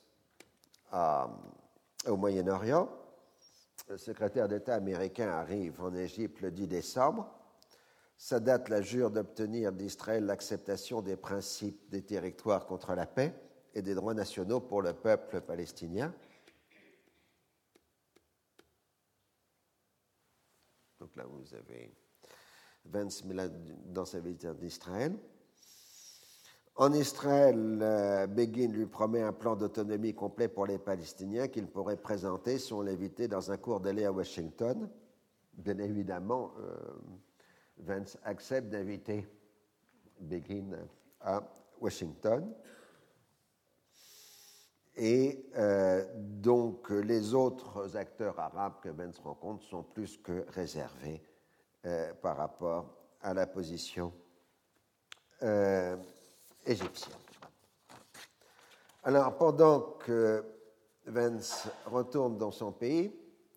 au Moyen-Orient. Le secrétaire d'État américain arrive en Égypte le 10 décembre. Sadat la jure d'obtenir d'Israël l'acceptation des principes des territoires contre la paix et des droits nationaux pour le peuple palestinien. Donc là, vous avez Vance dans sa visite d'Israël. En Israël, Begin lui promet un plan d'autonomie complet pour les Palestiniens qu'il pourrait présenter si on l'invitait dans un court délai à Washington. Bien évidemment, Vance accepte d'inviter Begin à Washington. Et donc, les autres acteurs arabes que Vance rencontre sont plus que réservés par rapport à la position égyptienne. Alors, pendant que Vance retourne dans son pays,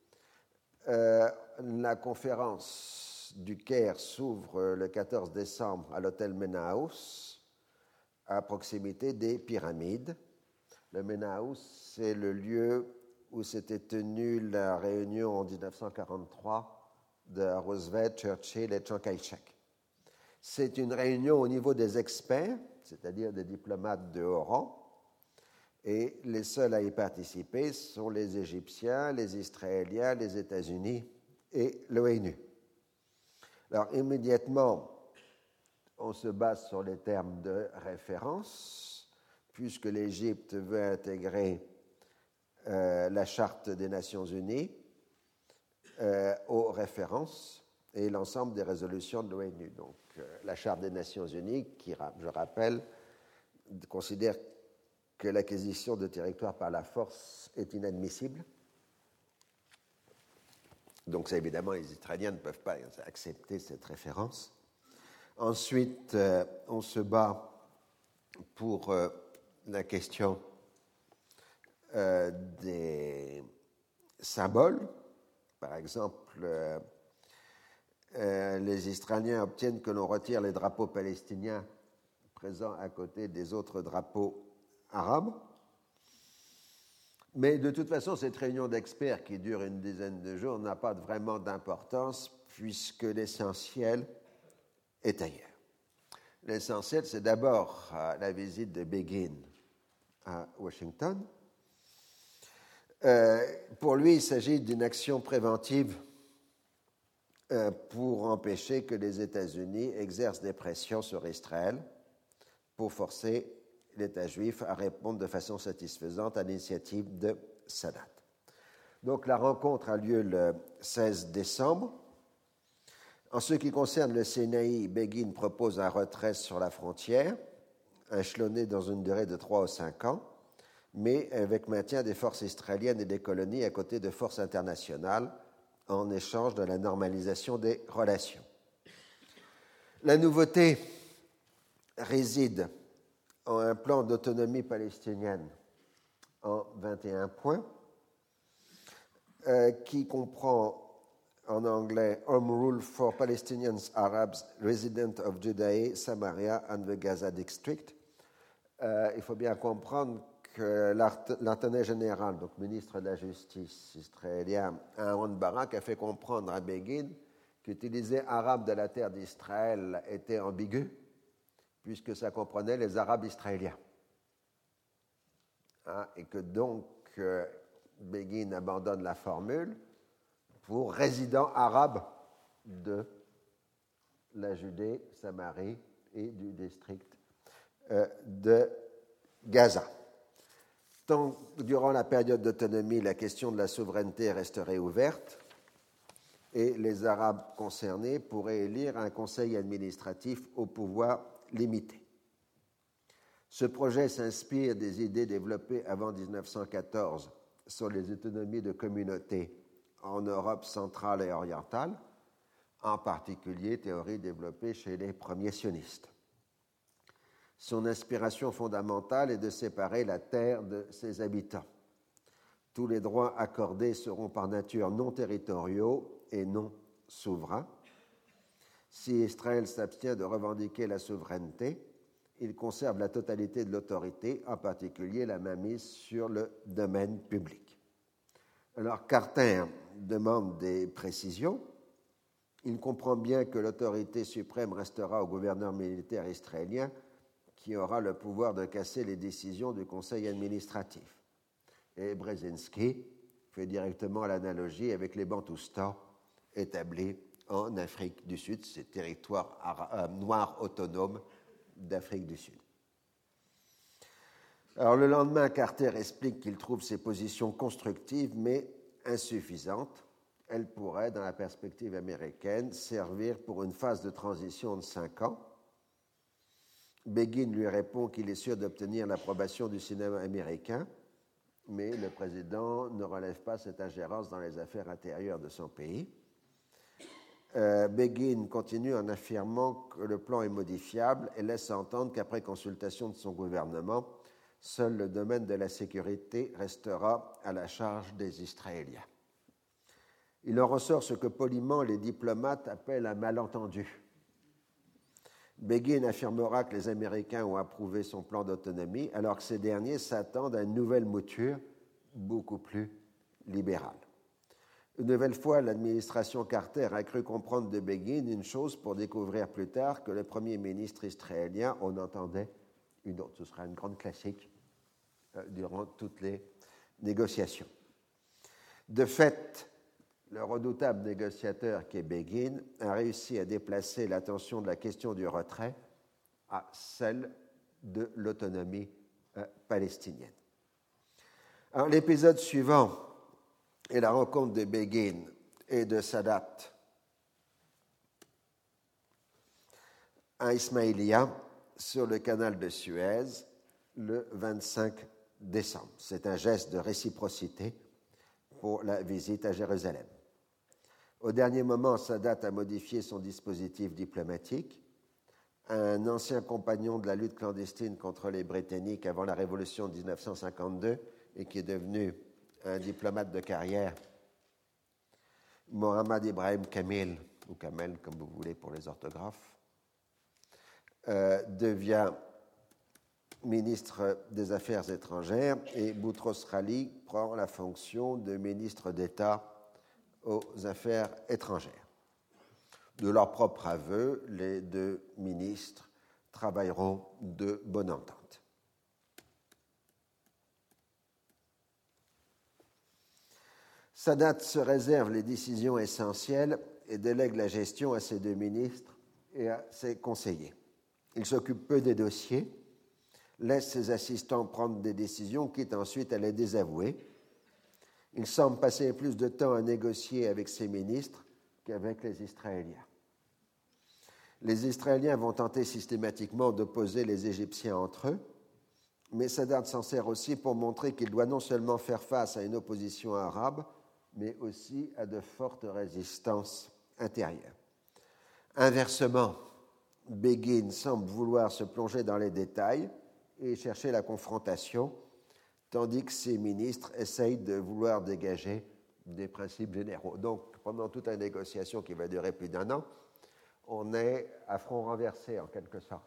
la conférence du Caire s'ouvre le 14 décembre à l'hôtel Menaous, à proximité des pyramides. Le Menaous, c'est le lieu où s'était tenue la réunion en 1943 de Roosevelt, Churchill et Chiang Kai-shek. C'est une réunion au niveau des experts, c'est-à-dire des diplomates de haut rang, et les seuls à y participer sont les Égyptiens, les Israéliens, les États-Unis et l'ONU. Alors, immédiatement, on se base sur les termes de référence, puisque l'Égypte veut intégrer la Charte des Nations Unies aux références et l'ensemble des résolutions de l'ONU. Donc, la Charte des Nations Unies, qui, je rappelle, considère que l'acquisition de territoire par la force est inadmissible. Donc, ça, évidemment, les Israéliens ne peuvent pas accepter cette référence. Ensuite, on se bat pour la question des symboles. Par exemple, les Israéliens obtiennent que l'on retire les drapeaux palestiniens présents à côté des autres drapeaux arabes. Mais de toute façon, cette réunion d'experts qui dure une dizaine de jours n'a pas vraiment d'importance puisque l'essentiel est ailleurs. L'essentiel, c'est d'abord la visite de Begin à Washington. Pour lui, il s'agit d'une action préventive pour empêcher que les États-Unis exercent des pressions sur Israël pour forcer l'État juif à répondre de façon satisfaisante à l'initiative de Sadat. Donc la rencontre a lieu le 16 décembre. En ce qui concerne le Sinaï, Begin propose un retrait sur la frontière, échelonné dans une durée de 3 ou 5 ans, mais avec maintien des forces israéliennes et des colonies à côté de forces internationales en échange de la normalisation des relations. La nouveauté réside en un plan d'autonomie palestinienne en 21 points, qui comprend en anglais Home Rule for Palestinians Arabs resident of Judea, Samaria and the Gaza District. Il faut bien comprendre que l'intendant général, donc ministre de la Justice israélien, Aaron Barak, a fait comprendre à Begin qu'utiliser arabe de la terre d'Israël était ambigu, puisque ça comprenait les Arabes israéliens. Et que donc Begin abandonne la formule pour résidents arabes de la Judée, Samarie et du district de Gaza. Tant durant la période d'autonomie, la question de la souveraineté resterait ouverte et les Arabes concernés pourraient élire un conseil administratif au pouvoir limité. Ce projet s'inspire des idées développées avant 1914 sur les autonomies de communautés en Europe centrale et orientale, en particulier théorie développée chez les premiers sionistes. Son inspiration fondamentale est de séparer la terre de ses habitants. Tous les droits accordés seront par nature non territoriaux et non souverains. Si Israël s'abstient de revendiquer la souveraineté, il conserve la totalité de l'autorité, en particulier la mainmise sur le domaine public. Alors Carter demande des précisions. Il comprend bien que l'autorité suprême restera au gouverneur militaire israélien qui aura le pouvoir de casser les décisions du conseil administratif. Et Brzezinski fait directement l'analogie avec les Bantoustans établis en Afrique du Sud, ces territoires noirs autonomes d'Afrique du Sud. Alors le lendemain, Carter explique qu'il trouve ces positions constructives mais insuffisantes. Elles pourraient, dans la perspective américaine, servir pour une phase de transition de 5 ans. Begin lui répond qu'il est sûr d'obtenir l'approbation du Sénat américain, mais le président ne relève pas cette ingérence dans les affaires intérieures de son pays. Begin continue en affirmant que le plan est modifiable et laisse entendre qu'après consultation de son gouvernement, seul le domaine de la sécurité restera à la charge des Israéliens. Il en ressort ce que poliment les diplomates appellent un malentendu. Begin affirmera que les Américains ont approuvé son plan d'autonomie, alors que ces derniers s'attendent à une nouvelle mouture beaucoup plus libérale. Une nouvelle fois, l'administration Carter a cru comprendre de Begin une chose pour découvrir plus tard que le premier ministre israélien en entendait une autre. Ce sera une grande classique durant toutes les négociations. De fait, le redoutable négociateur qu'est Begin a réussi à déplacer l'attention de la question du retrait à celle de l'autonomie palestinienne. Alors, l'épisode suivant est la rencontre de Begin et de Sadat à Ismaïlia sur le canal de Suez le 25 décembre. C'est un geste de réciprocité pour la visite à Jérusalem. Au dernier moment, Sadat a modifié son dispositif diplomatique. Un ancien compagnon de la lutte clandestine contre les Britanniques avant la Révolution de 1952 et qui est devenu un diplomate de carrière, Mohammad Ibrahim Kamil, ou Kamel comme vous voulez pour les orthographes, devient ministre des Affaires étrangères et Boutros Ghali prend la fonction de ministre d'État aux Affaires étrangères. De leur propre aveu, les deux ministres travailleront de bonne entente. Sadat se réserve les décisions essentielles et délègue la gestion à ses deux ministres et à ses conseillers. Il s'occupe peu des dossiers laisse ses assistants prendre des décisions, quitte ensuite à les désavouer. Il semble passer plus de temps à négocier avec ses ministres qu'avec les Israéliens. Les Israéliens vont tenter systématiquement d'opposer les Égyptiens entre eux, mais Sadat s'en sert aussi pour montrer qu'il doit non seulement faire face à une opposition arabe, mais aussi à de fortes résistances intérieures. Inversement, Begin semble vouloir se plonger dans les détails et chercher la confrontation, tandis que ses ministres essayent de vouloir dégager des principes généraux. Donc, pendant toute la négociation qui va durer plus d'1 an, on est à front renversé en quelque sorte.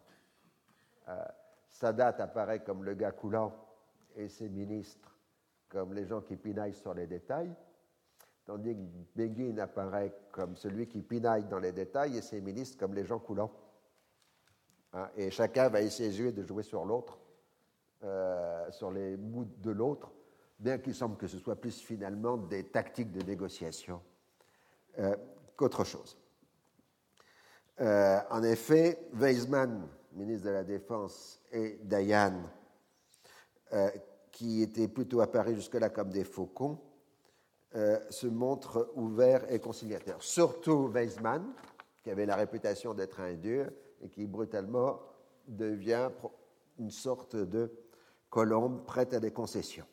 Sadat apparaît comme le gars coulant et ses ministres comme les gens qui pinaillent sur les détails, tandis que Begin apparaît comme celui qui pinaille dans les détails et ses ministres comme les gens coulants. Et chacun va essayer de jouer sur l'autre, sur les moods de l'autre, bien qu'il semble que ce soit plus finalement des tactiques de négociation qu'autre chose. En effet, Weizmann, ministre de la Défense, et Dayan, qui étaient plutôt apparus jusque-là comme des faucons, se montrent ouverts et conciliateurs. Surtout Weizmann, qui avait la réputation d'être un dur et qui brutalement devient une sorte de colombe prête à des concessions.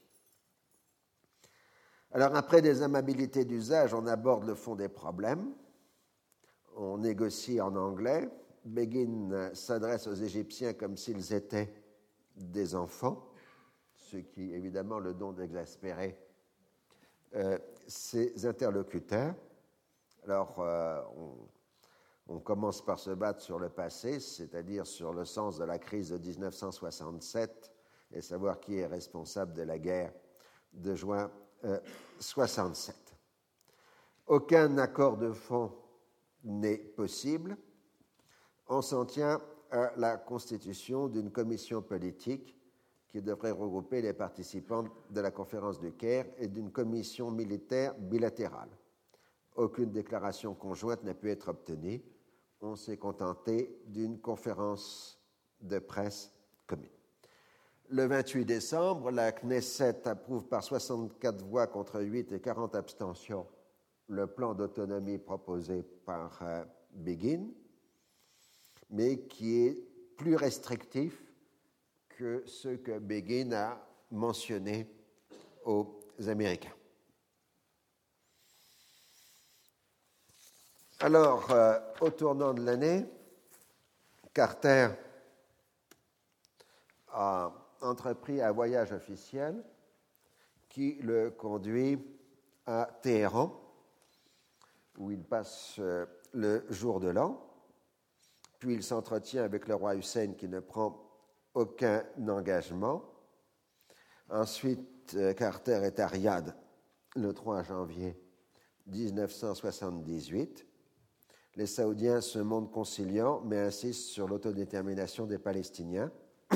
Alors, après des amabilités d'usage, on aborde le fond des problèmes. On négocie en anglais. Begin s'adresse aux Égyptiens comme s'ils étaient des enfants, ce qui, évidemment, le don d'exaspérer ses interlocuteurs. Alors, on commence par se battre sur le passé, c'est-à-dire sur le sens de la crise de 1967 et savoir qui est responsable de la guerre de juin 67. Aucun accord de fond n'est possible. On s'en tient à la constitution d'une commission politique qui devrait regrouper les participants de la conférence du Caire et d'une commission militaire bilatérale. Aucune déclaration conjointe n'a pu être obtenue. On s'est contenté d'une conférence de presse commune. Le 28 décembre, la Knesset approuve par 64 voix contre 8 et 40 abstentions le plan d'autonomie proposé par Begin, mais qui est plus restrictif que ceux que Begin a mentionnés aux Américains. Alors, au tournant de l'année, Carter a entrepris un voyage officiel qui le conduit à Téhéran, où il passe le jour de l'an. Puis il s'entretient avec le roi Hussein qui ne prend aucun engagement. Ensuite, Carter est à Riyad le 3 janvier 1978. Les Saoudiens se montrent conciliants, mais insistent sur l'autodétermination des Palestiniens.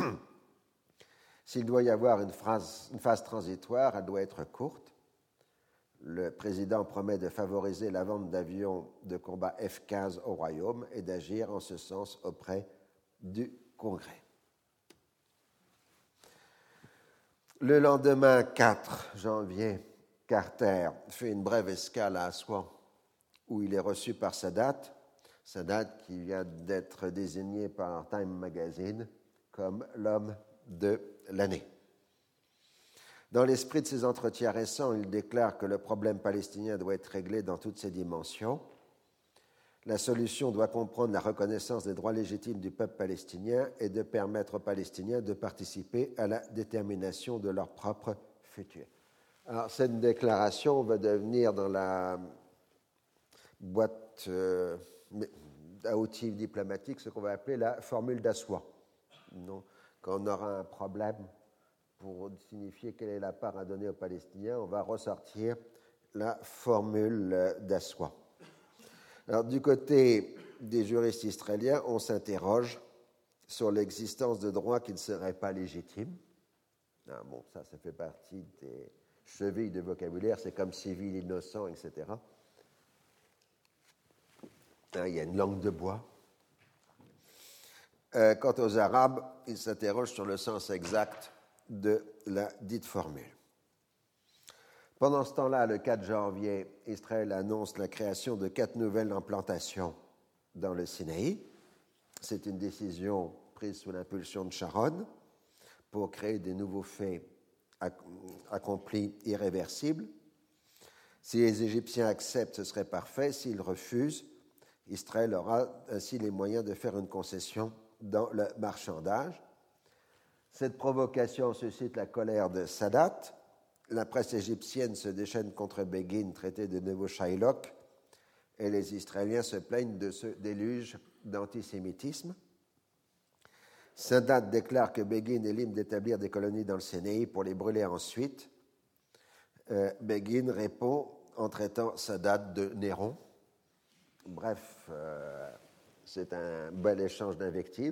S'il doit y avoir une phase transitoire, elle doit être courte. Le président promet de favoriser la vente d'avions de combat F-15 au Royaume et d'agir en ce sens auprès du Congrès. Le lendemain 4 janvier, Carter fait une brève escale à Assouan, où il est reçu par Sadat qui vient d'être désigné par Time Magazine comme l'homme de l'année. Dans l'esprit de ses entretiens récents, il déclare que le problème palestinien doit être réglé dans toutes ses dimensions. La solution doit comprendre la reconnaissance des droits légitimes du peuple palestinien et de permettre aux Palestiniens de participer à la détermination de leur propre futur. Alors, cette déclaration va devenir dans la boîte à outils diplomatiques ce qu'on va appeler la formule d'Assouan. Quand on aura un problème pour signifier quelle est la part à donner aux Palestiniens, on va ressortir la formule d'Assouan. Alors, du côté des juristes israéliens, on s'interroge sur l'existence de droits qui ne seraient pas légitimes. Bon, ça fait partie des chevilles de vocabulaire, c'est comme civil, innocent, etc. Il y a une langue de bois. Quant aux Arabes, ils s'interrogent sur le sens exact de la dite formule. Pendant ce temps-là, le 4 janvier, Israël annonce la création de 4 nouvelles implantations dans le Sinaï. C'est une décision prise sous l'impulsion de Sharon pour créer des nouveaux faits accomplis irréversibles. Si les Égyptiens acceptent, ce serait parfait. S'ils refusent, Israël aura ainsi les moyens de faire une concession dans le marchandage. Cette provocation suscite la colère de Sadat. La presse égyptienne se déchaîne contre Begin, traité de nouveau Shylock, et les Israéliens se plaignent de ce déluge d'antisémitisme. Sadat déclare que Begin est libre d'établir des colonies dans le Sinaï pour les brûler ensuite. Begin répond en traitant Sadat de Néron. Bref, c'est un bel échange d'invectives.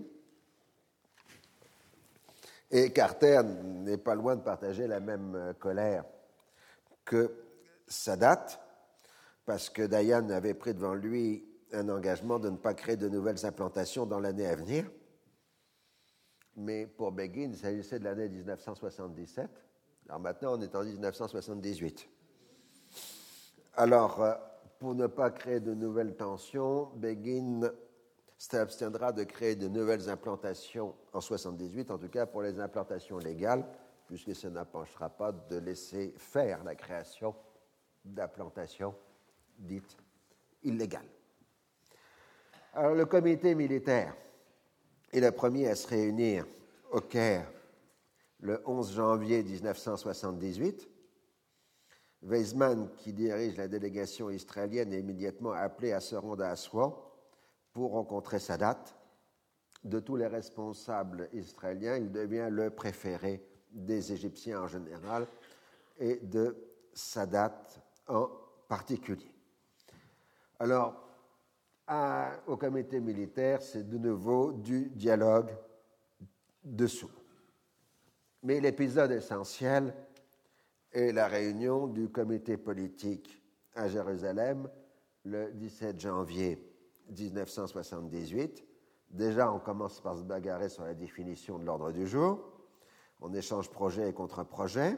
Et Carter n'est pas loin de partager la même colère que Sadat, parce que Dayan avait pris devant lui un engagement de ne pas créer de nouvelles implantations dans l'année à venir. Mais pour Begin, il s'agissait de l'année 1977. Alors maintenant, on est en 1978. Alors, pour ne pas créer de nouvelles tensions, Begin s'abstiendra de créer de nouvelles implantations en 1978, en tout cas pour les implantations légales, puisque ça n'empêchera pas de laisser faire la création d'implantations dites illégales. Alors, le comité militaire est le premier à se réunir au Caire le 11 janvier 1978. Weizmann, qui dirige la délégation israélienne, est immédiatement appelé à se rendre à Aswan pour rencontrer Sadat. De tous les responsables israéliens, il devient le préféré des Égyptiens en général et de Sadat en particulier. Alors, au comité militaire, c'est de nouveau du dialogue dessous. Mais l'épisode essentiel est la réunion du comité politique à Jérusalem le 17 janvier 1978. Déjà, on commence par se bagarrer sur la définition de l'ordre du jour. On échange projet et contre-projet.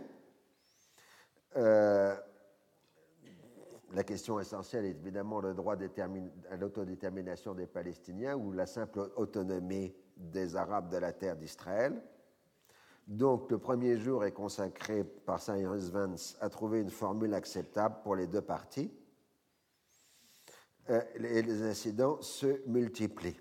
La question essentielle est évidemment le droit à l'autodétermination des Palestiniens ou la simple autonomie des Arabes de la terre d'Israël. Donc, le premier jour est consacré par Cyrus Vance à trouver une formule acceptable pour les deux parties. Et les incidents se multiplient.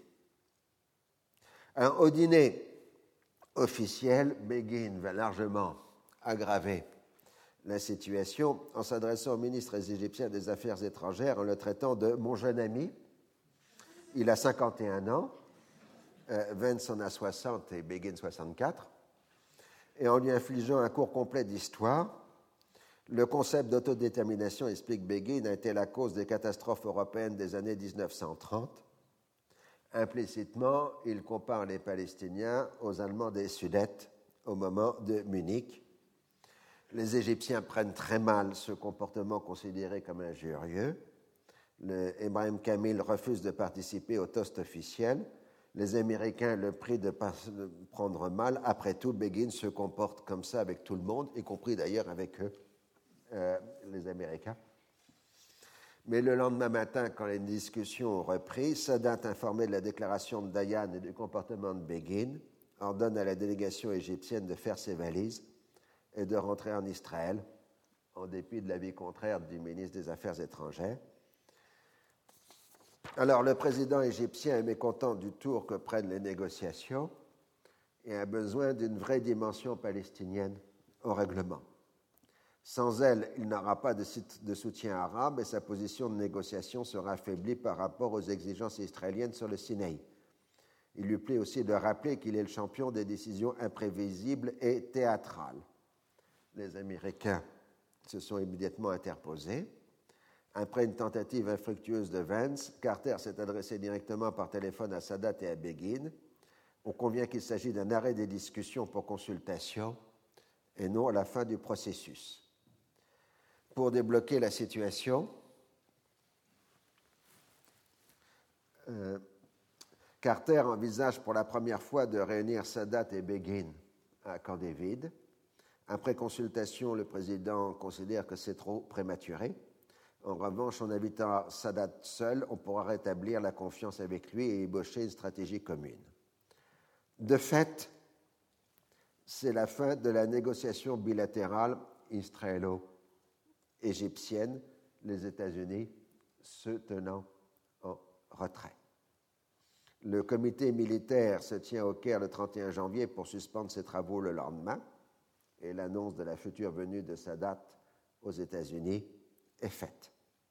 Au dîner officiel, Begin va largement aggraver la situation en s'adressant au ministre égyptien des Affaires étrangères en le traitant de « mon jeune ami ». Il a 51 ans, Vance en a 60 et Begin 64, et en lui infligeant un cours complet d'histoire. Le concept d'autodétermination, explique Begin, a été la cause des catastrophes européennes des années 1930. Implicitement, il compare les Palestiniens aux Allemands des Sudètes au moment de Munich. Les Égyptiens prennent très mal ce comportement considéré comme injurieux. Ibrahim Kamil refuse de participer au toast officiel. Les Américains le prient de prendre mal. Après tout, Begin se comporte comme ça avec tout le monde, y compris d'ailleurs avec eux. Les Américains. Mais le lendemain matin, quand les discussions ont repris, Sadat, informé de la déclaration de Dayan et du comportement de Begin, ordonne à la délégation égyptienne de faire ses valises et de rentrer en Israël, en dépit de l'avis contraire du ministre des Affaires étrangères. Alors, le président égyptien est mécontent du tour que prennent les négociations et a besoin d'une vraie dimension palestinienne au règlement. Sans elle, il n'aura pas de soutien arabe et sa position de négociation sera affaiblie par rapport aux exigences israéliennes sur le Sinaï. Il lui plaît aussi de rappeler qu'il est le champion des décisions imprévisibles et théâtrales. Les Américains se sont immédiatement interposés. Après une tentative infructueuse de Vance, Carter s'est adressé directement par téléphone à Sadat et à Begin. On convient qu'il s'agit d'un arrêt des discussions pour consultation et non à la fin du processus. Pour débloquer la situation, Carter envisage pour la première fois de réunir Sadat et Begin à Camp David. Après consultation, le président considère que c'est trop prématuré. En revanche, en invitant Sadat seul, on pourra rétablir la confiance avec lui et ébaucher une stratégie commune. De fait, c'est la fin de la négociation bilatérale israélo-égyptienne, les États-Unis se tenant en retrait. Le comité militaire se tient au Caire le 31 janvier pour suspendre ses travaux le lendemain, et l'annonce de la future venue de Sadat aux États-Unis est faite.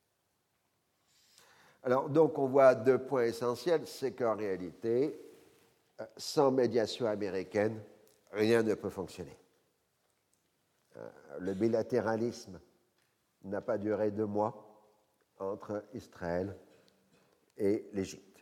Alors, donc, on voit deux points essentiels, c'est qu'en réalité, sans médiation américaine, rien ne peut fonctionner. Le bilatéralisme n'a pas duré 2 mois entre Israël et l'Égypte.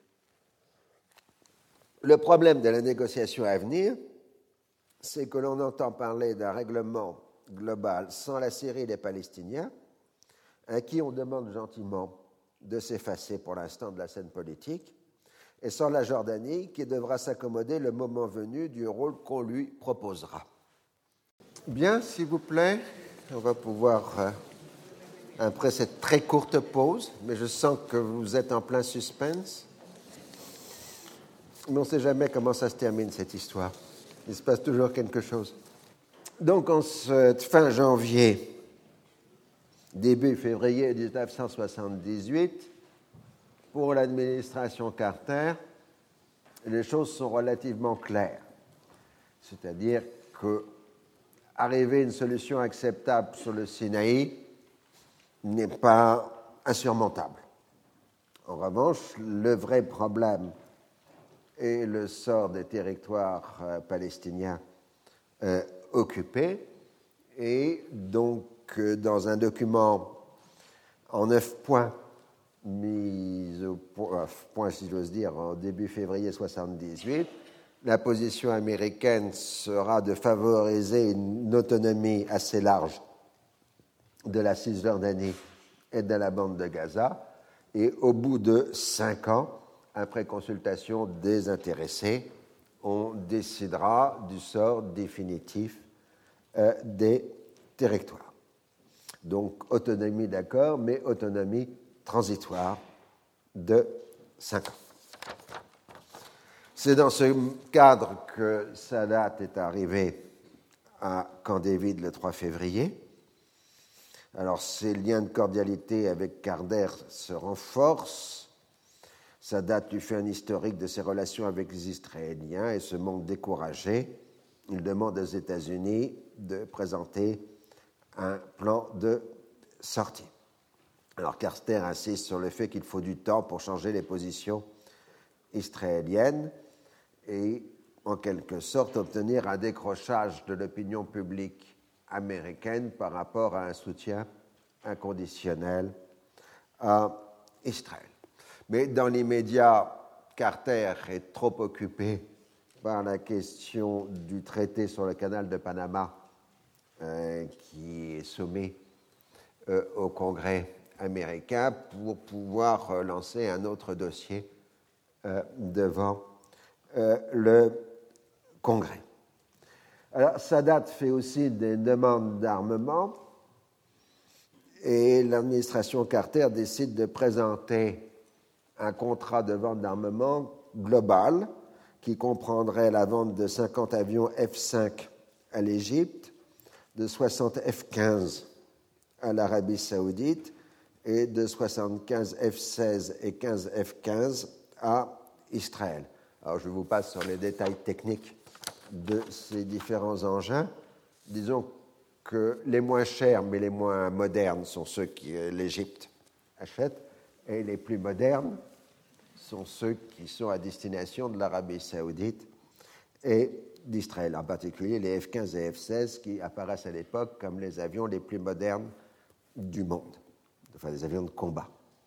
Le problème de la négociation à venir, c'est que l'on entend parler d'un règlement global sans la Syrie et les Palestiniens, à qui on demande gentiment de s'effacer pour l'instant de la scène politique, et sans la Jordanie, qui devra s'accommoder le moment venu du rôle qu'on lui proposera. Bien, s'il vous plaît, on va pouvoir, après cette très courte pause, mais je sens que vous êtes en plein suspense, mais on ne sait jamais comment ça se termine, cette histoire. Il se passe toujours quelque chose. Donc, en cette fin janvier, début février 1978, pour l'administration Carter, les choses sont relativement claires. C'est-à-dire qu'arriver à une solution acceptable sur le Sinaï n'est pas insurmontable. En revanche, le vrai problème est le sort des territoires palestiniens occupés. Et donc, dans un document en 9 points, mis au point, si j'ose dire, en début février 1978, la position américaine sera de favoriser une autonomie assez large de la Cisjordanie et de la bande de Gaza, et au bout de 5 ans, après consultation des intéressés, on décidera du sort définitif des territoires. Donc, autonomie d'accord, mais autonomie transitoire de 5 ans. C'est dans ce cadre que Sadat est arrivé à Camp David le 3 février. Alors, ses liens de cordialité avec Carter se renforcent. Sadat lui fait un historique de ses relations avec les Israéliens et se montre découragé. Il demande aux États-Unis de présenter un plan de sortie. Alors Carter insiste sur le fait qu'il faut du temps pour changer les positions israéliennes et, en quelque sorte, obtenir un décrochage de l'opinion publique américaine par rapport à un soutien inconditionnel à Israël. Mais dans l'immédiat, Carter est trop occupé par la question du traité sur le canal de Panama qui est soumis au Congrès américain pour pouvoir lancer un autre dossier devant le Congrès. Alors, Sadat fait aussi des demandes d'armement et l'administration Carter décide de présenter un contrat de vente d'armement global qui comprendrait la vente de 50 avions F-5 à l'Égypte, de 60 F-15 à l'Arabie saoudite et de 75 F-16 et 15 F-15 à Israël. Alors, je vous passe sur les détails techniques de ces différents engins. Disons que les moins chers mais les moins modernes sont ceux que l'Égypte achète et les plus modernes sont ceux qui sont à destination de l'Arabie saoudite et d'Israël, en particulier les F-15 et F-16 qui apparaissent à l'époque comme les avions les plus modernes du monde, enfin des avions de combat.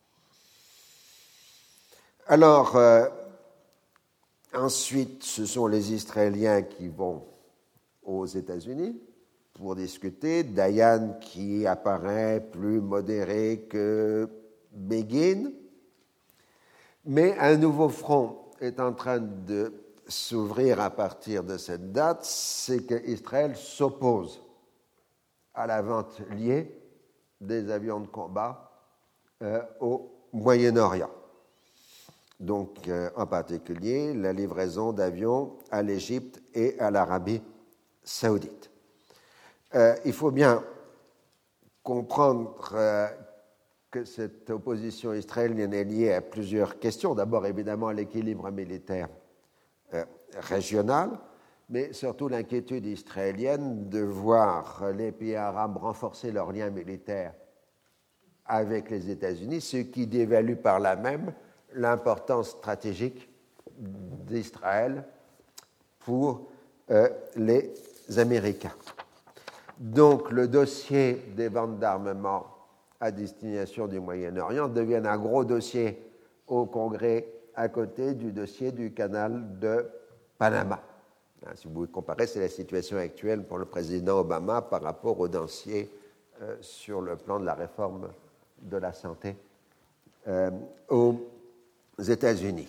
Alors, ensuite, ce sont les Israéliens qui vont aux États-Unis pour discuter. Dayan qui apparaît plus modéré que Begin. Mais un nouveau front est en train de s'ouvrir à partir de cette date, c'est qu'Israël s'oppose à la vente liée des avions de combat au Moyen-Orient. Donc, en particulier, la livraison d'avions à l'Égypte et à l'Arabie saoudite. Il faut bien comprendre que cette opposition israélienne est liée à plusieurs questions. D'abord, évidemment, l'équilibre militaire régional, mais surtout l'inquiétude israélienne de voir les pays arabes renforcer leurs liens militaires avec les États-Unis, ce qui dévalue par là même l'importance stratégique d'Israël pour les Américains. Donc, le dossier des ventes d'armement à destination du Moyen-Orient devient un gros dossier au Congrès à côté du dossier du canal de Panama. Si vous voulez comparer, c'est la situation actuelle pour le président Obama par rapport au dossier sur le plan de la réforme de la santé aux États-Unis.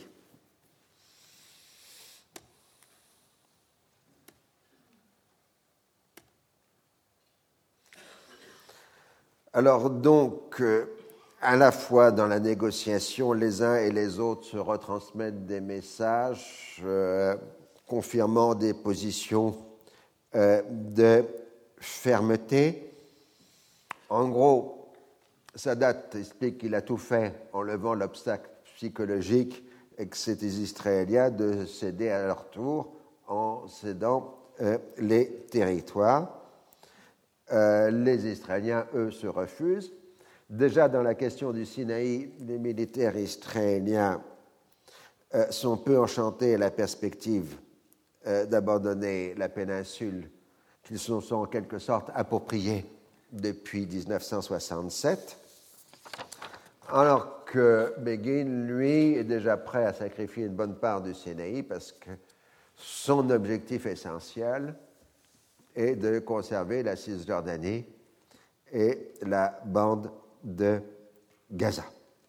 Alors donc, à la fois dans la négociation, les uns et les autres se retransmettent des messages confirmant des positions de fermeté. En gros, Sadat explique qu'il a tout fait en levant l'obstacle psychologique et que c'est les Israéliens de céder à leur tour en cédant les territoires. Les Israéliens, eux, se refusent. Déjà, dans la question du Sinaï, les militaires israéliens sont peu enchantés à la perspective d'abandonner la péninsule qu'ils se sont en quelque sorte appropriée depuis 1967, alors que Begin, lui, est déjà prêt à sacrifier une bonne part du Sinaï parce que son objectif essentiel est de conserver la Cisjordanie et la bande de Gaza.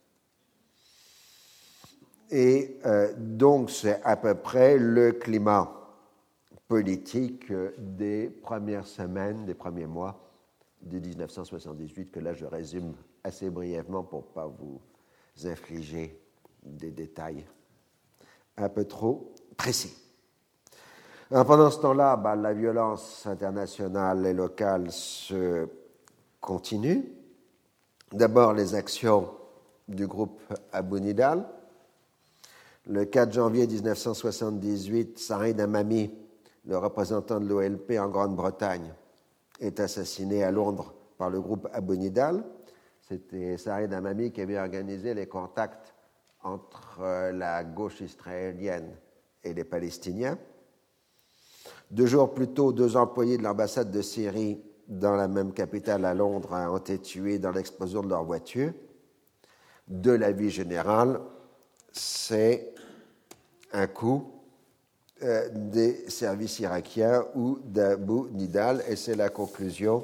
Et donc, c'est à peu près le climat politique des premières semaines, des premiers mois de 1978, que là, je résume assez brièvement pour ne pas vous infliger des détails un peu trop précis. Alors, pendant ce temps-là, la violence internationale et locale se continue. D'abord, les actions du groupe Abu Nidal. Le 4 janvier 1978, Saïd Hamami, le représentant de l'OLP en Grande-Bretagne, est assassiné à Londres par le groupe Abu Nidal. C'était Saïd Hamami qui avait organisé les contacts entre la gauche israélienne et les Palestiniens. 2 jours plus tôt, 2 employés de l'ambassade de Syrie dans la même capitale à Londres ont été tués dans l'explosion de leur voiture. De l'avis général, c'est un coup des services irakiens ou d'Abu Nidal, et c'est la conclusion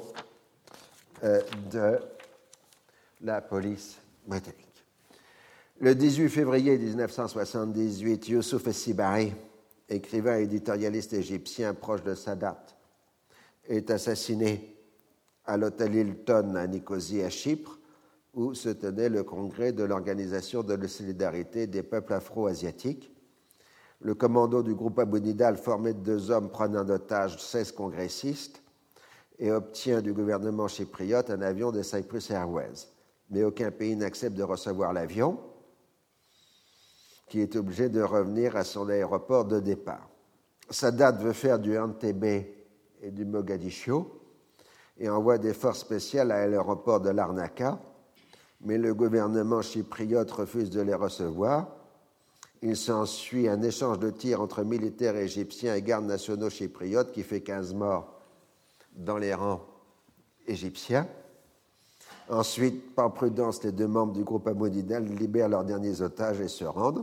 de la police britannique. Le 18 février 1978, Youssouf Essibari, écrivain et éditorialiste égyptien proche de Sadat, est assassiné à l'hôtel Hilton à Nicosie, à Chypre, où se tenait le congrès de l'Organisation de la solidarité des peuples afro-asiatiques. Le commando du groupe Abu Nidal, formé de 2 hommes, prend en otage 16 congressistes et obtient du gouvernement chypriote un avion de Cyprus Airways. Mais aucun pays n'accepte de recevoir l'avion, qui est obligé de revenir à son aéroport de départ. Sadat veut faire du Entebbe et du Mogadiscio et envoie des forces spéciales à l'aéroport de Larnaca, mais le gouvernement chypriote refuse de les recevoir. Il s'ensuit un échange de tirs entre militaires égyptiens et gardes nationaux chypriotes qui fait 15 morts dans les rangs égyptiens. Ensuite, par prudence, les 2 membres du groupe Abu Nidal libèrent leurs derniers otages et se rendent.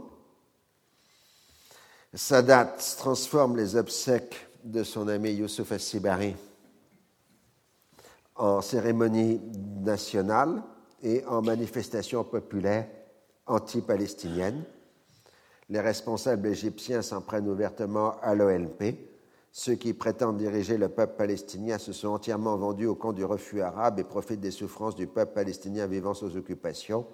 Sadat transforme les obsèques de son ami Youssouf Essibari en cérémonie nationale et en manifestation populaire anti-palestinienne. Les responsables égyptiens s'en prennent ouvertement à l'OLP. Ceux qui prétendent diriger le peuple palestinien se sont entièrement vendus au camp du refus arabe et profitent des souffrances du peuple palestinien vivant sous occupation.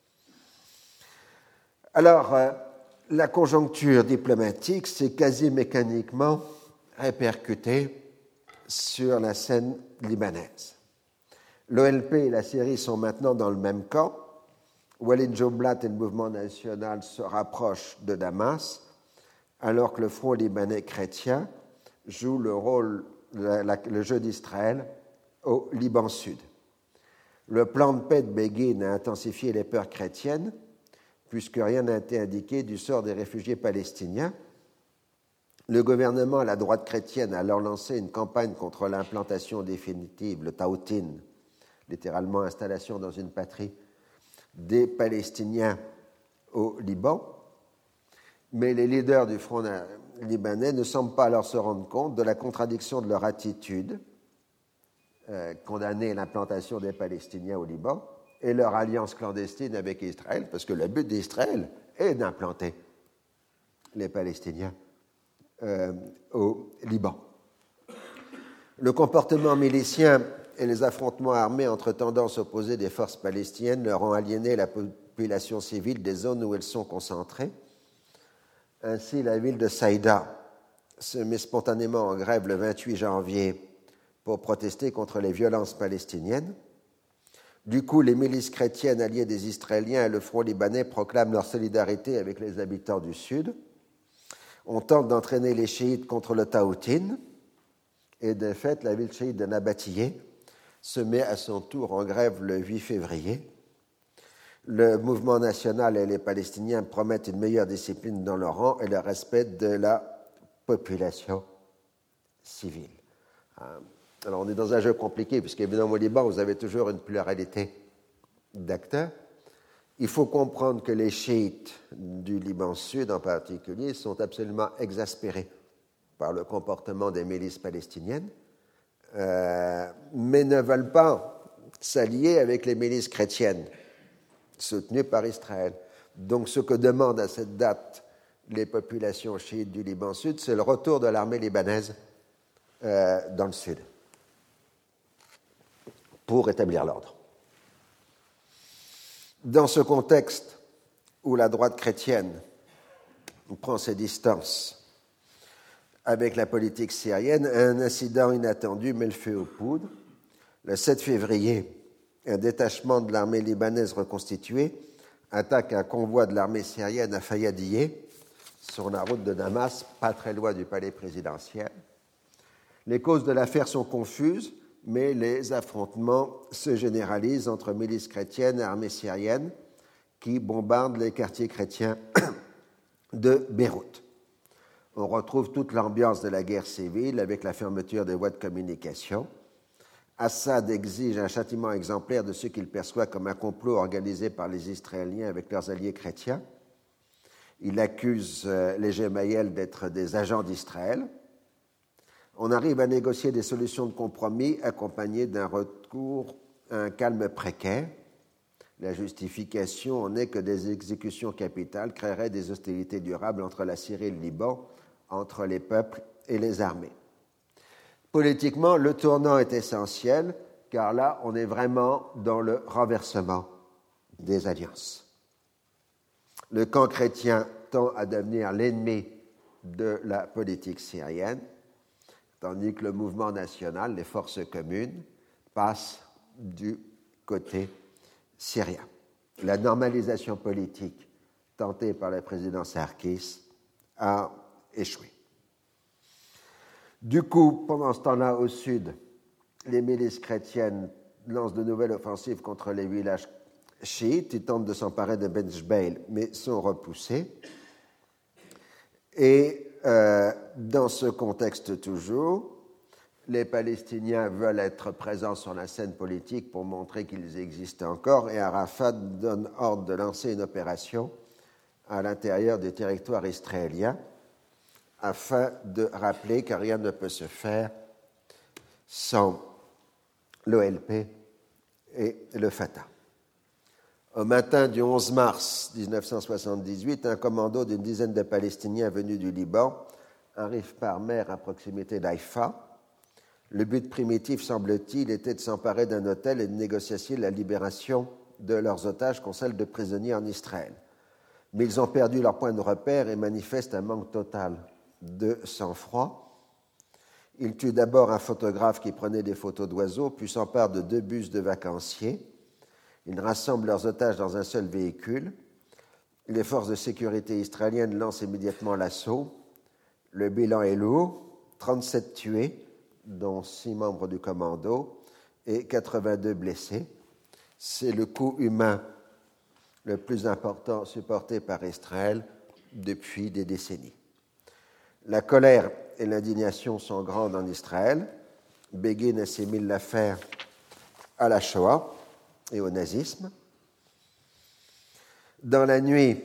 Alors, la conjoncture diplomatique s'est quasi mécaniquement répercutée sur la scène libanaise. L'OLP et la Syrie sont maintenant dans le même camp. Walid Jumblat et le mouvement national se rapprochent de Damas, alors que le Front libanais chrétien joue le jeu d'Israël au Liban Sud. Le plan de paix de Begin a intensifié les peurs chrétiennes, puisque rien n'a été indiqué du sort des réfugiés palestiniens. Le gouvernement à la droite chrétienne a alors lancé une campagne contre l'implantation définitive, le Tawtin, littéralement installation dans une patrie, des Palestiniens au Liban. Mais les leaders du Front libanais ne semblent pas alors se rendre compte de la contradiction de leur attitude, condamner l'implantation des Palestiniens au Liban, et leur alliance clandestine avec Israël, parce que le but d'Israël est d'implanter les Palestiniens au Liban. Le comportement milicien et les affrontements armés entre tendances opposées des forces palestiniennes leur ont aliéné la population civile des zones où elles sont concentrées. Ainsi, la ville de Saïda se met spontanément en grève le 28 janvier pour protester contre les violences palestiniennes. Du coup, les milices chrétiennes alliées des Israéliens et le Front libanais proclament leur solidarité avec les habitants du Sud. On tente d'entraîner les chiites contre le Tawtin, et de fait, la ville chiite de Nabatiyeh se met à son tour en grève le 8 février. Le mouvement national et les Palestiniens promettent une meilleure discipline dans leur rang et le respect de la population civile. Alors, on est dans un jeu compliqué, puisqu'évidemment, au Liban, vous avez toujours une pluralité d'acteurs. Il faut comprendre que les chiites du Liban Sud, en particulier, sont absolument exaspérés par le comportement des milices palestiniennes, mais ne veulent pas s'allier avec les milices chrétiennes soutenues par Israël. Donc, ce que demandent à cette date les populations chiites du Liban Sud, c'est le retour de l'armée libanaise dans le Sud, pour établir l'ordre. Dans ce contexte où la droite chrétienne prend ses distances avec la politique syrienne, un incident inattendu met le feu aux poudres. Le 7 février, un détachement de l'armée libanaise reconstituée attaque un convoi de l'armée syrienne à Fayadiyeh, sur la route de Damas, pas très loin du palais présidentiel. Les causes de l'affaire sont confuses, mais les affrontements se généralisent entre milices chrétiennes et armées syriennes qui bombardent les quartiers chrétiens de Beyrouth. On retrouve toute l'ambiance de la guerre civile avec la fermeture des voies de communication. Assad exige un châtiment exemplaire de ceux qu'il perçoit comme un complot organisé par les Israéliens avec leurs alliés chrétiens. Il accuse les Gemayel d'être des agents d'Israël. On arrive à négocier des solutions de compromis accompagnées d'un recours à un calme précaire. La justification en est que des exécutions capitales créeraient des hostilités durables entre la Syrie et le Liban, entre les peuples et les armées. Politiquement, le tournant est essentiel, car là, on est vraiment dans le renversement des alliances. Le camp chrétien tend à devenir l'ennemi de la politique syrienne, tandis que le mouvement national, les forces communes, passe du côté syrien. La normalisation politique tentée par le président Sarkis a échoué. Du coup, pendant ce temps-là, au sud, les milices chrétiennes lancent de nouvelles offensives contre les villages chiites. Ils tentent de s'emparer de Ben Jbeil, mais sont repoussés. Et dans ce contexte toujours, les Palestiniens veulent être présents sur la scène politique pour montrer qu'ils existent encore, et Arafat donne ordre de lancer une opération à l'intérieur du territoire israélien afin de rappeler que rien ne peut se faire sans l'OLP et le Fatah. Au matin du 11 mars 1978, un commando d'une dizaine de Palestiniens venus du Liban arrive par mer à proximité d'Haïfa. Le but primitif, semble-t-il, était de s'emparer d'un hôtel et de négocier la libération de leurs otages contre celle de prisonniers en Israël. Mais ils ont perdu leur point de repère et manifestent un manque total de sang-froid. Ils tuent d'abord un photographe qui prenait des photos d'oiseaux, puis s'emparent de 2 bus de vacanciers. Ils rassemblent leurs otages dans un seul véhicule. Les forces de sécurité israéliennes lancent immédiatement l'assaut. Le bilan est lourd, 37 tués, dont 6 membres du commando, et 82 blessés. C'est le coût humain le plus important supporté par Israël depuis des décennies. La colère et l'indignation sont grandes en Israël. Begin assimile l'affaire à la Shoah et au nazisme. Dans la nuit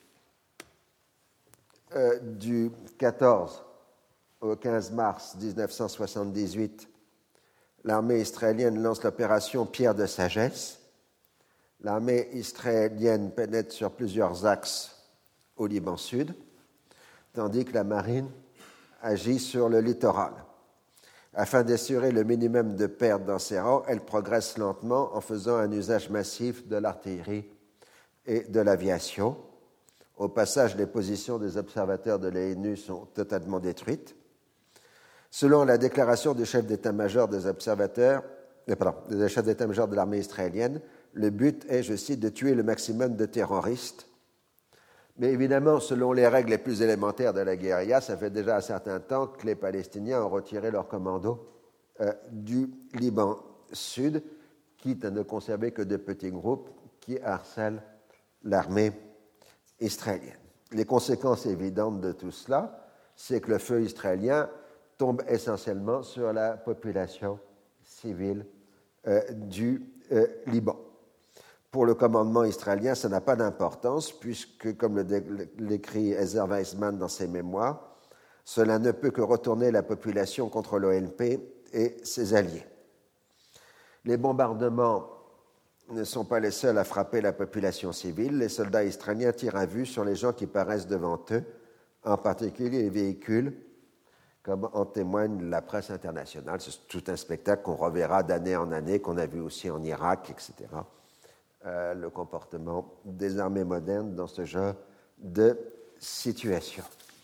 du 14 au 15 mars 1978, l'armée israélienne lance l'opération Pierre de Sagesse. L'armée israélienne pénètre sur plusieurs axes au Liban Sud, tandis que la marine agit sur le littoral. Afin d'assurer le minimum de pertes dans ses rangs, elle progresse lentement en faisant un usage massif de l'artillerie et de l'aviation. Au passage, les positions des observateurs de l'ONU sont totalement détruites. Selon la déclaration du chef d'état-major des observateurs, du chef d'état-major de l'armée israélienne, le but est, je cite, de tuer le maximum de terroristes. Mais évidemment, selon les règles les plus élémentaires de la guérilla, ça fait déjà un certain temps que les Palestiniens ont retiré leurs commandos du Liban Sud, quitte à ne conserver que de petits groupes qui harcèlent l'armée israélienne. Les conséquences évidentes de tout cela, c'est que le feu israélien tombe essentiellement sur la population civile du Liban. Pour le commandement israélien, ça n'a pas d'importance puisque, comme l'écrit Ezer Weizman dans ses mémoires, cela ne peut que retourner la population contre l'OLP et ses alliés. Les bombardements ne sont pas les seuls à frapper la population civile. Les soldats israéliens tirent à vue sur les gens qui paraissent devant eux, en particulier les véhicules, comme en témoigne la presse internationale. C'est tout un spectacle qu'on reverra d'année en année, qu'on a vu aussi en Irak, etc. Le comportement des armées modernes dans ce genre de situation.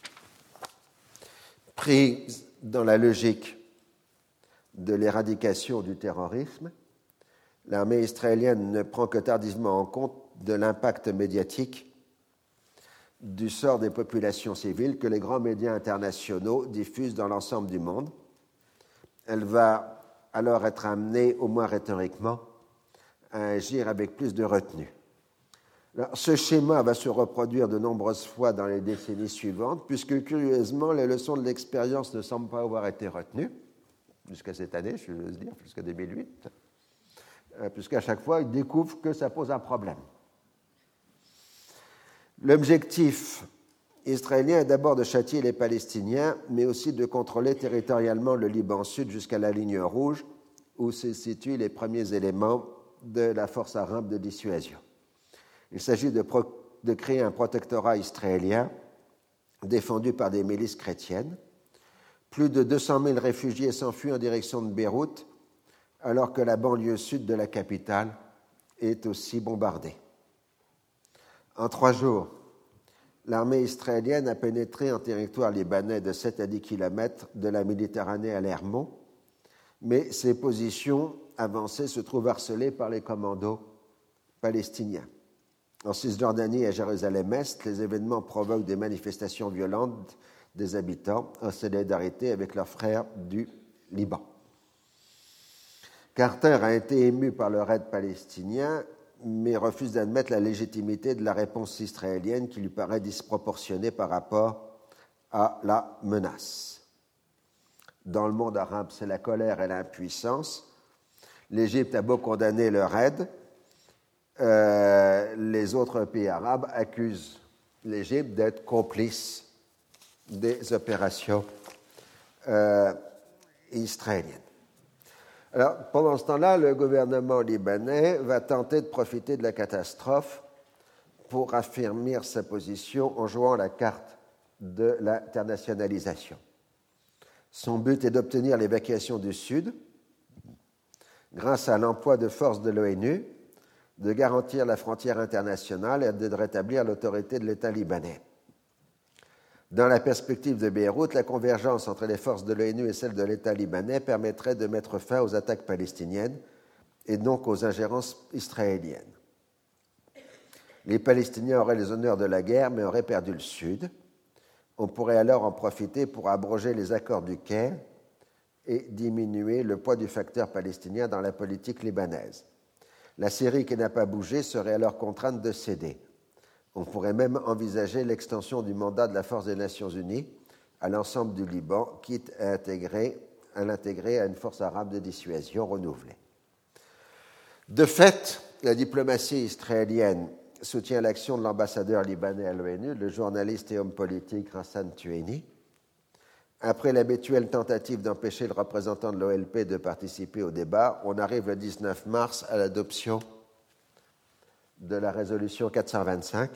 Pris dans la logique de l'éradication du terrorisme, l'armée israélienne ne prend que tardivement en compte de l'impact médiatique du sort des populations civiles que les grands médias internationaux diffusent dans l'ensemble du monde. Elle va alors être amenée, au moins rhétoriquement, à agir avec plus de retenue. Alors, ce schéma va se reproduire de nombreuses fois dans les décennies suivantes, puisque curieusement, les leçons de l'expérience ne semblent pas avoir été retenues, jusqu'à cette année, je veux dire, jusqu'à 2008, puisqu'à chaque fois, ils découvrent que ça pose un problème. L'objectif israélien est d'abord de châtier les Palestiniens, mais aussi de contrôler territorialement le Liban Sud jusqu'à la ligne rouge, où se situent les premiers éléments de la force arabe de dissuasion. Il s'agit de créer un protectorat israélien défendu par des milices chrétiennes. Plus de 200 000 réfugiés s'enfuient en direction de Beyrouth, alors que la banlieue sud de la capitale est aussi bombardée. En 3 jours, l'armée israélienne a pénétré en territoire libanais de 7 à 10 km de la Méditerranée à l'Hermont, mais ces positions avancées se trouvent harcelées par les commandos palestiniens. En Cisjordanie et à Jérusalem-Est, les événements provoquent des manifestations violentes des habitants en solidarité avec leurs frères du Liban. Carter a été ému par le raid palestinien, mais refuse d'admettre la légitimité de la réponse israélienne qui lui paraît disproportionnée par rapport à la menace. Dans le monde arabe, c'est la colère et l'impuissance. L'Égypte a beau condamner le raid, les autres pays arabes accusent l'Égypte d'être complice des opérations israéliennes. Alors, pendant ce temps-là, le gouvernement libanais va tenter de profiter de la catastrophe pour affirmer sa position en jouant la carte de l'internationalisation. Son but est d'obtenir l'évacuation du Sud grâce à l'emploi de forces de l'ONU, de garantir la frontière internationale et de rétablir l'autorité de l'État libanais. Dans la perspective de Beyrouth, la convergence entre les forces de l'ONU et celles de l'État libanais permettrait de mettre fin aux attaques palestiniennes et donc aux ingérences israéliennes. Les Palestiniens auraient les honneurs de la guerre, mais auraient perdu le Sud. On pourrait alors en profiter pour abroger les accords du Caire et diminuer le poids du facteur palestinien dans la politique libanaise. La Syrie, qui n'a pas bougé, serait alors contrainte de céder. On pourrait même envisager l'extension du mandat de la Force des Nations Unies à l'ensemble du Liban, quitte à l'intégrer à une force arabe de dissuasion renouvelée. De fait, la diplomatie israélienne soutient l'action de l'ambassadeur libanais à l'ONU, le journaliste et homme politique Hassan Tueni. Après l'habituelle tentative d'empêcher le représentant de l'OLP de participer au débat, on arrive le 19 mars à l'adoption de la résolution 425,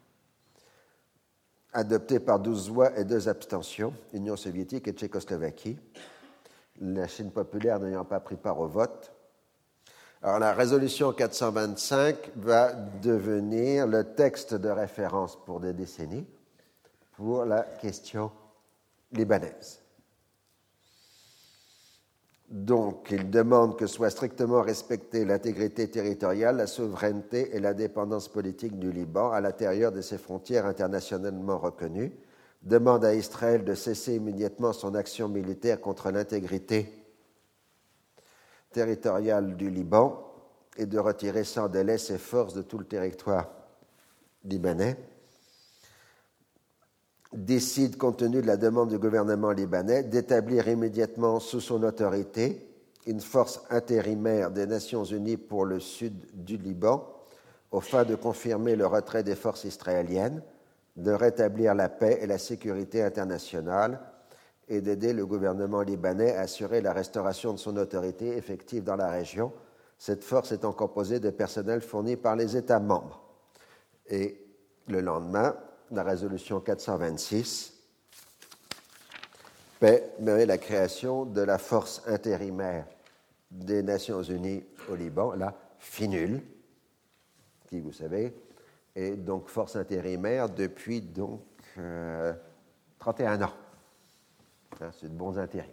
adoptée par 12 voix et 2 abstentions, Union soviétique et Tchécoslovaquie, la Chine populaire n'ayant pas pris part au vote. Alors, la résolution 425 va devenir le texte de référence pour des décennies pour la question libanaise. Donc, il demande que soit strictement respectée l'intégrité territoriale, la souveraineté et l'indépendance politique du Liban à l'intérieur de ses frontières internationalement reconnues, demande à Israël de cesser immédiatement son action militaire contre l'intégrité territoriale du Liban et de retirer sans délai ses forces de tout le territoire libanais, décide, compte tenu de la demande du gouvernement libanais, d'établir immédiatement sous son autorité une force intérimaire des Nations Unies pour le sud du Liban, aux fins de confirmer le retrait des forces israéliennes, de rétablir la paix et la sécurité internationale et d'aider le gouvernement libanais à assurer la restauration de son autorité effective dans la région, cette force étant composée de personnel fourni par les États membres. Et le lendemain, la résolution 426 permet la création de la force intérimaire des Nations Unies au Liban, la FINUL, qui, vous savez, est donc force intérimaire depuis donc 31 ans. C'est de bons intérims.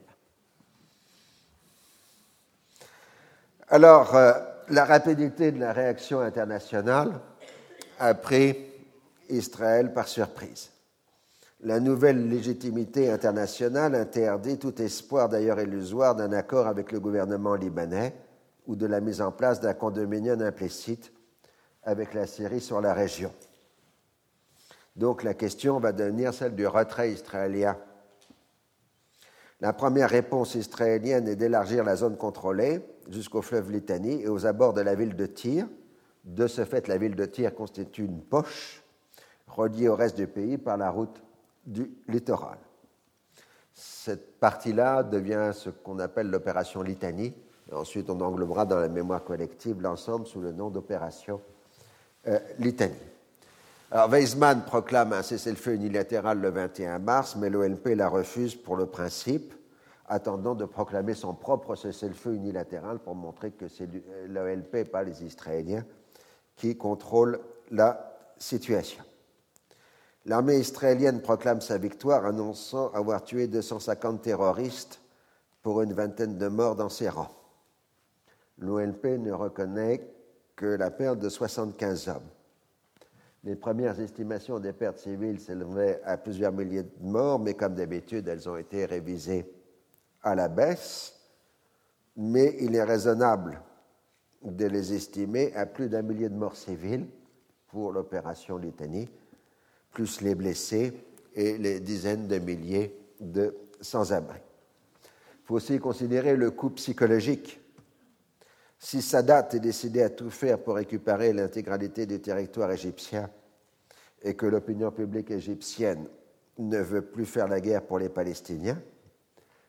Alors, la rapidité de la réaction internationale a pris Israël par surprise. La nouvelle légitimité internationale interdit tout espoir, d'ailleurs illusoire, d'un accord avec le gouvernement libanais ou de la mise en place d'un condominium implicite avec la Syrie sur la région. Donc la question va devenir celle du retrait israélien. La première réponse israélienne est d'élargir la zone contrôlée jusqu'au fleuve Litani et aux abords de la ville de Tyr. De ce fait, la ville de Tyr constitue une poche reliée au reste du pays par la route du littoral. Cette partie-là devient ce qu'on appelle l'opération Litani. Ensuite, on englobera dans la mémoire collective l'ensemble sous le nom d'opération Litani. Alors, Weizmann proclame un cessez-le-feu unilatéral le 21 mars, mais l'OLP la refuse pour le principe, attendant de proclamer son propre cessez-le-feu unilatéral pour montrer que c'est l'OLP et pas les Israéliens qui contrôlent la situation. L'armée israélienne proclame sa victoire, annonçant avoir tué 250 terroristes pour une vingtaine de morts dans ses rangs. L'OLP ne reconnaît que la perte de 75 hommes. Les premières estimations des pertes civiles s'élevaient à plusieurs milliers de morts, mais comme d'habitude, elles ont été révisées à la baisse. Mais il est raisonnable de les estimer à plus d'1 millier de morts civiles pour l'opération Litani, plus les blessés et les dizaines de milliers de sans-abri. Il faut aussi considérer le coût psychologique. Si Sadat est décidé à tout faire pour récupérer l'intégralité du territoire égyptien et que l'opinion publique égyptienne ne veut plus faire la guerre pour les Palestiniens,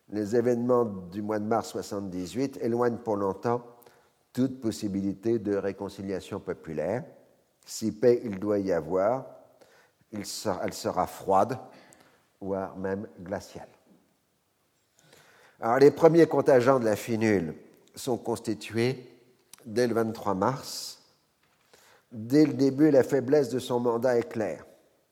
les événements du mois de mars 1978 éloignent pour longtemps toute possibilité de réconciliation populaire. Si paix il doit y avoir, elle sera froide, voire même glaciale. Alors, les premiers contingents de la FINUL sont constitués dès le 23 mars. Dès le début, la faiblesse de son mandat est claire.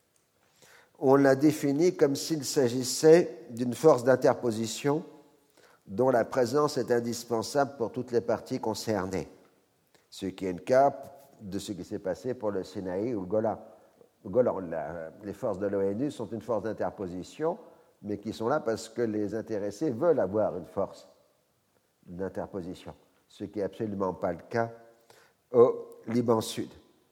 On l'a défini comme s'il s'agissait d'une force d'interposition dont la présence est indispensable pour toutes les parties concernées, ce qui est le cas de ce qui s'est passé pour le Sinaï ou le Golan. Les forces de l'ONU sont une force d'interposition, mais qui sont là parce que les intéressés veulent avoir une force d'interposition, ce qui n'est absolument pas le cas au Liban Sud.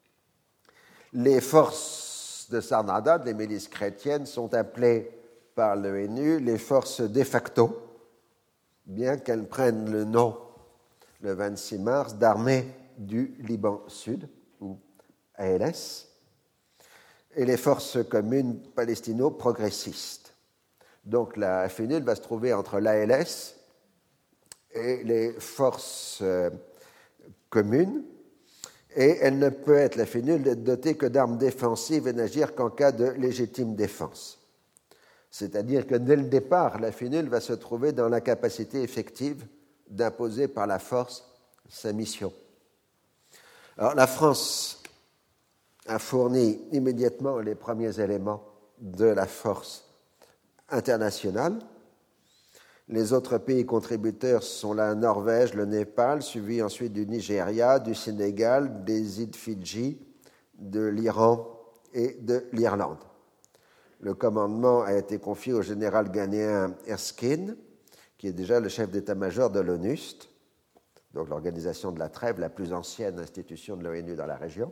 Les forces de Sarnadad, les milices chrétiennes, sont appelées par l'ONU les forces de facto, bien qu'elles prennent le nom, le 26 mars, d'armée du Liban Sud, ou ALS, et les forces communes palestino-progressistes. Donc la FINUL va se trouver entre l'ALS et les forces communes, et elle ne peut être, la FINUL, être dotée que d'armes défensives et n'agir qu'en cas de légitime défense. C'est-à-dire que dès le départ, la FINUL va se trouver dans l'incapacité effective d'imposer par la force sa mission. Alors la France a fourni immédiatement les premiers éléments de la force internationale. Les autres pays contributeurs sont la Norvège, le Népal, suivi ensuite du Nigeria, du Sénégal, des îles Fidji, de l'Iran et de l'Irlande. Le commandement a été confié au général ghanéen Erskine, qui est déjà le chef d'état-major de l'ONUST, donc l'organisation de la trêve, la plus ancienne institution de l'ONU dans la région.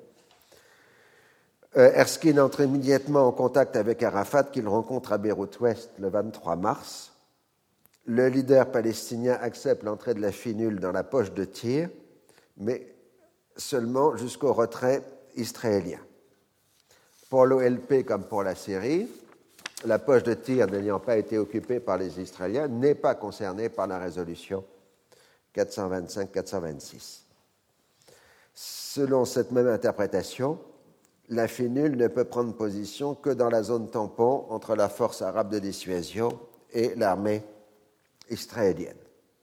Erskine entre immédiatement en contact avec Arafat, qu'il rencontre à Beyrouth-Ouest le 23 mars. Le leader palestinien accepte l'entrée de la FINUL dans la poche de tir, mais seulement jusqu'au retrait israélien. Pour l'OLP comme pour la Syrie, la poche de tir n'ayant pas été occupée par les Israéliens n'est pas concernée par la résolution 425-426. Selon cette même interprétation, la FINUL ne peut prendre position que dans la zone tampon entre la force arabe de dissuasion et l'armée israélienne.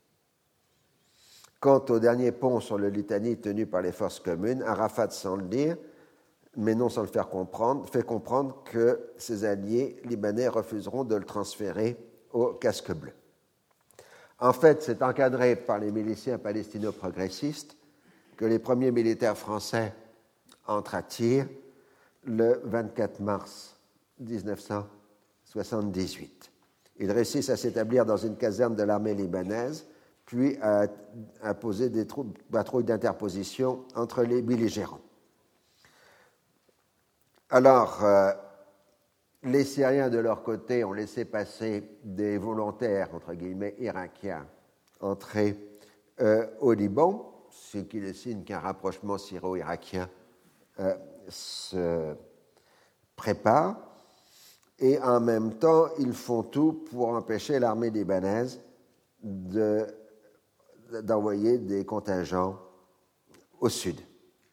Quant au dernier pont sur le Litani tenu par les forces communes, Arafat, sans le dire, mais non sans le faire comprendre, fait comprendre que ses alliés libanais refuseront de le transférer au casque bleu. En fait, c'est encadré par les miliciens palestino-progressistes que les premiers militaires français entrent à tir le 24 mars 1978. Ils réussissent à s'établir dans une caserne de l'armée libanaise, puis à poser des patrouilles d'interposition entre les belligérants. Alors, les Syriens, de leur côté, ont laissé passer des volontaires, entre guillemets, irakiens, entrer au Liban, ce qui est signe qu'un rapprochement syro-irakien se prépare. Et en même temps, ils font tout pour empêcher l'armée libanaise d'envoyer des contingents au sud.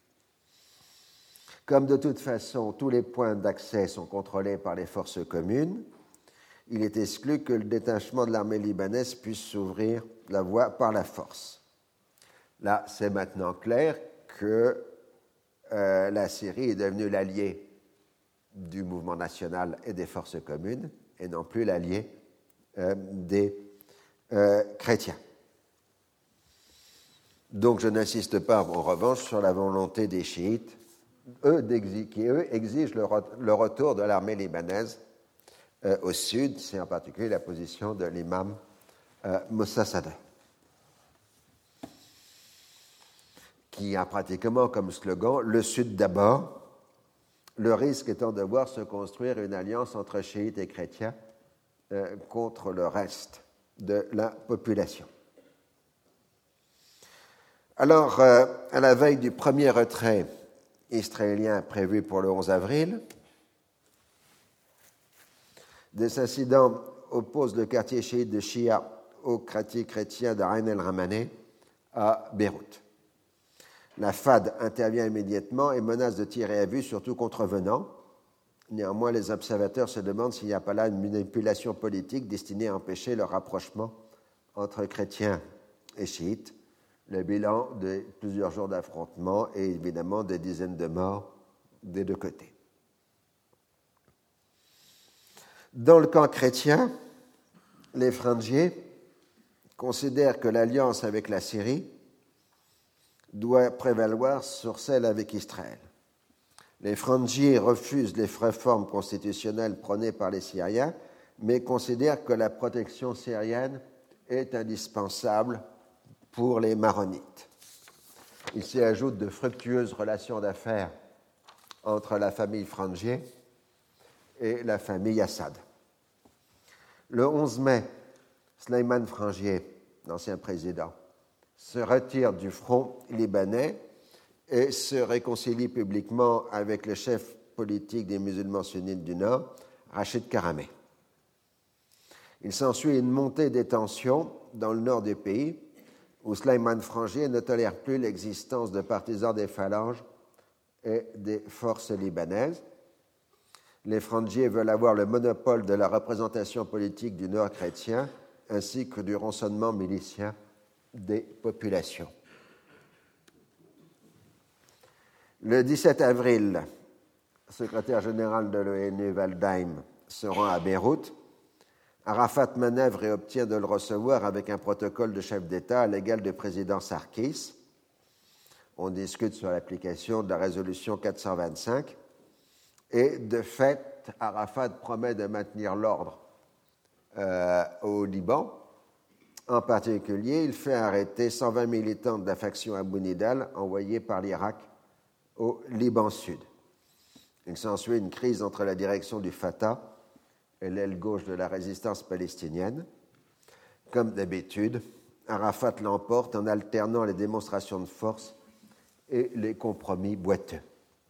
Comme de toute façon, tous les points d'accès sont contrôlés par les forces communes, il est exclu que le détachement de l'armée libanaise puisse s'ouvrir la voie par la force. Là, c'est maintenant clair que la Syrie est devenue l'allié du mouvement national et des forces communes, et non plus l'allié des chrétiens. Donc je n'insiste pas, en revanche, sur la volonté des chiites, qui exigent le retour de l'armée libanaise au sud, c'est en particulier la position de l'imam Moussa Sadeh, qui a pratiquement comme slogan « Le Sud d'abord », le risque étant de voir se construire une alliance entre chiites et chrétiens contre le reste de la population. Alors, à la veille du premier retrait israélien prévu pour le 11 avril, des incidents opposent le quartier chiite de Shia au quartier chrétien de Ain el-Ramane à Beyrouth. La FAD intervient immédiatement et menace de tirer à vue sur tout contrevenant. Néanmoins, les observateurs se demandent s'il n'y a pas là une manipulation politique destinée à empêcher le rapprochement entre chrétiens et chiites. Le bilan de plusieurs jours d'affrontements et évidemment des dizaines de morts des deux côtés. Dans le camp chrétien, les Frangiers considèrent que l'alliance avec la Syrie doit prévaloir sur celle avec Israël. Les Frangiers refusent les réformes constitutionnelles prônées par les Syriens, mais considèrent que la protection syrienne est indispensable pour les Maronites. Il s'y ajoute de fructueuses relations d'affaires entre la famille Frangier et la famille Assad. Le 11 mai, Sleiman Frangier, l'ancien président, se retire du front libanais et se réconcilie publiquement avec le chef politique des musulmans sunnites du Nord, Rachid Karameh. Il s'ensuit une montée des tensions dans le nord du pays, où Sleiman Frangier ne tolère plus l'existence de partisans des phalanges et des forces libanaises. Les Frangiers veulent avoir le monopole de la représentation politique du Nord chrétien ainsi que du rançonnement milicien des populations. Le 17 avril, le secrétaire général de l'ONU, Waldheim, se rend à Beyrouth. Arafat manœuvre et obtient de le recevoir avec un protocole de chef d'État à l'égal du président Sarkis. On discute sur l'application de la résolution 425. Et de fait, Arafat promet de maintenir l'ordre au Liban. En particulier, il fait arrêter 120 militants de la faction Abu Nidal envoyés par l'Irak au Liban Sud. Il s'ensuit une crise entre la direction du Fatah et l'aile gauche de la résistance palestinienne. Comme d'habitude, Arafat l'emporte en alternant les démonstrations de force et les compromis boiteux.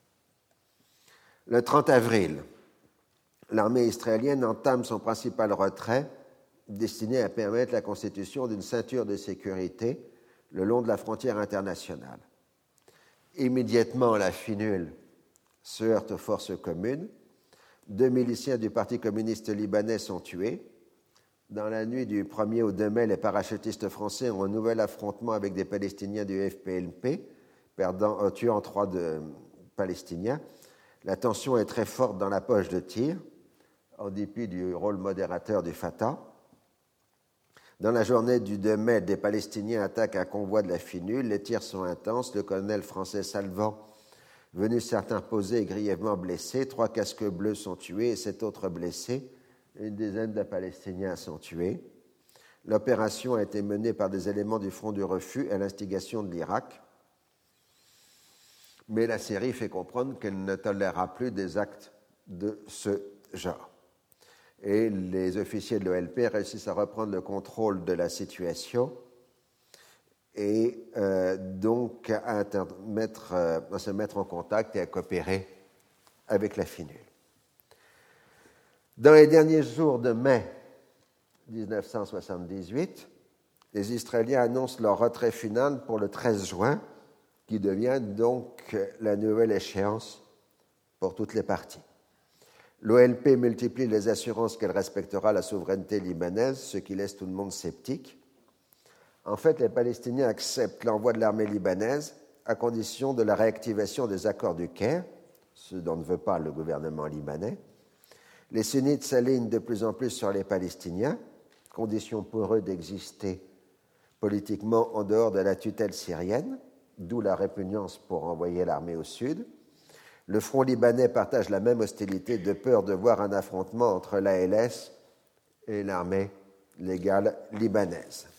Le 30 avril, l'armée israélienne entame son principal retrait destiné à permettre la constitution d'une ceinture de sécurité le long de la frontière internationale. Immédiatement, la finule se heurte aux forces communes. 2 miliciens du Parti communiste libanais sont tués. Dans la nuit du 1er au 2 mai, les parachutistes français ont un nouvel affrontement avec des Palestiniens du FPLP, tuant 3 Palestiniens. La tension est très forte dans la poche de tir, en dépit du rôle modérateur du Fatah. Dans la journée du 2 mai, des Palestiniens attaquent un convoi de la finule. Les tirs sont intenses. Le colonel français Salvan, venu s'interposer, est grièvement blessé. 3 casques bleus sont tués et 7 autres blessés. Une dizaine de Palestiniens sont tués. L'opération a été menée par des éléments du Front du Refus à l'instigation de l'Irak. Mais la Syrie fait comprendre qu'elle ne tolérera plus des actes de ce genre. Et les officiers de l'OLP réussissent à reprendre le contrôle de la situation et donc à se mettre en contact et à coopérer avec la finule. Dans les derniers jours de mai 1978, les Israéliens annoncent leur retrait final pour le 13 juin, qui devient donc la nouvelle échéance pour toutes les parties. L'OLP multiplie les assurances qu'elle respectera la souveraineté libanaise, ce qui laisse tout le monde sceptique. En fait, les Palestiniens acceptent l'envoi de l'armée libanaise à condition de la réactivation des accords du Caire, ce dont ne veut pas le gouvernement libanais. Les sunnites s'alignent de plus en plus sur les Palestiniens, condition pour eux d'exister politiquement en dehors de la tutelle syrienne, d'où la répugnance pour envoyer l'armée au sud. Le front libanais partage la même hostilité de peur de voir un affrontement entre l'ALS et l'armée légale libanaise.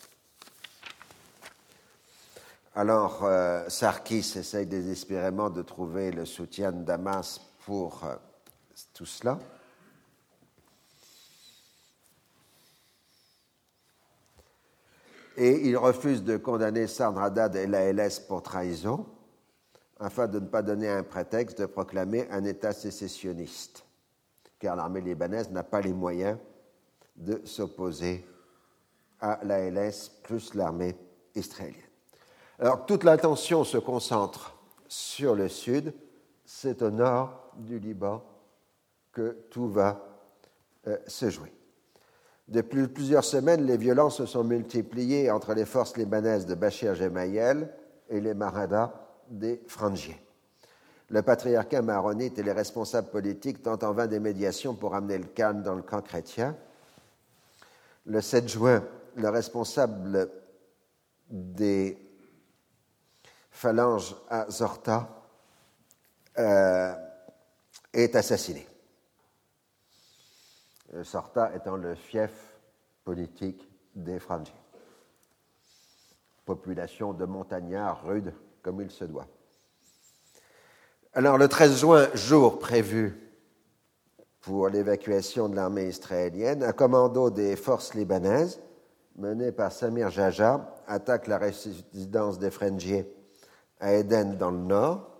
Alors, Sarkis essaye désespérément de trouver le soutien de Damas pour tout cela. Et il refuse de condamner Sadr Haddad et l'ALS pour trahison, afin de ne pas donner un prétexte de proclamer un État sécessionniste, car l'armée libanaise n'a pas les moyens de s'opposer à l'ALS plus l'armée israélienne. Alors, toute l'attention se concentre sur le sud. C'est au nord du Liban que tout va se jouer. Depuis plusieurs semaines, les violences se sont multipliées entre les forces libanaises de Bachir Gemayel et les Maradas des Frangiers. Le patriarcat maronite et les responsables politiques tentent en vain des médiations pour amener le calme dans le camp chrétien. Le 7 juin, le responsable des phalanges à Zorta est assassiné. Zorta étant le fief politique des Frangiers. Population de montagnards rudes comme il se doit. Alors, le 13 juin, jour prévu pour l'évacuation de l'armée israélienne, un commando des forces libanaises, mené par Samir Jaja, attaque la résidence des Frangiers à Éden dans le nord.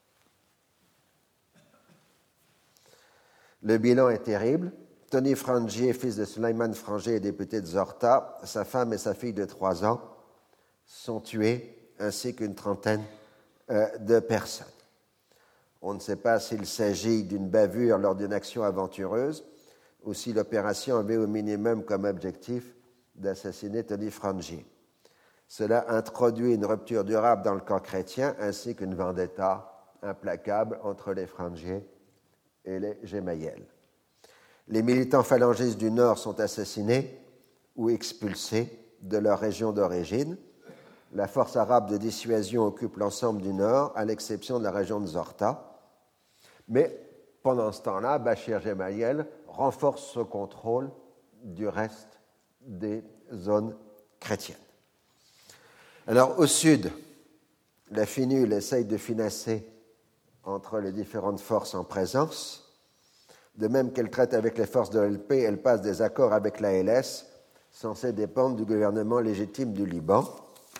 Le bilan est terrible. Tony Frangier, fils de Suleiman Frangier et député de Zorta, sa femme et sa fille de 3 ans sont tués, ainsi qu'une trentaine de personnes. On ne sait pas s'il s'agit d'une bavure lors d'une action aventureuse ou si l'opération avait au minimum comme objectif d'assassiner Tony Frangier. Cela introduit une rupture durable dans le camp chrétien ainsi qu'une vendetta implacable entre les Frangiers et les Gemayel. Les militants phalangistes du Nord sont assassinés ou expulsés de leur région d'origine. La force arabe de dissuasion occupe l'ensemble du Nord, à l'exception de la région de Zorta. Mais pendant ce temps-là, Bachir Gemayel renforce ce contrôle du reste des zones chrétiennes. Alors, au sud, la FINUL essaye de financer entre les différentes forces en présence. De même qu'elle traite avec les forces de l'LP, elle passe des accords avec l'ALS, censés dépendre du gouvernement légitime du Liban.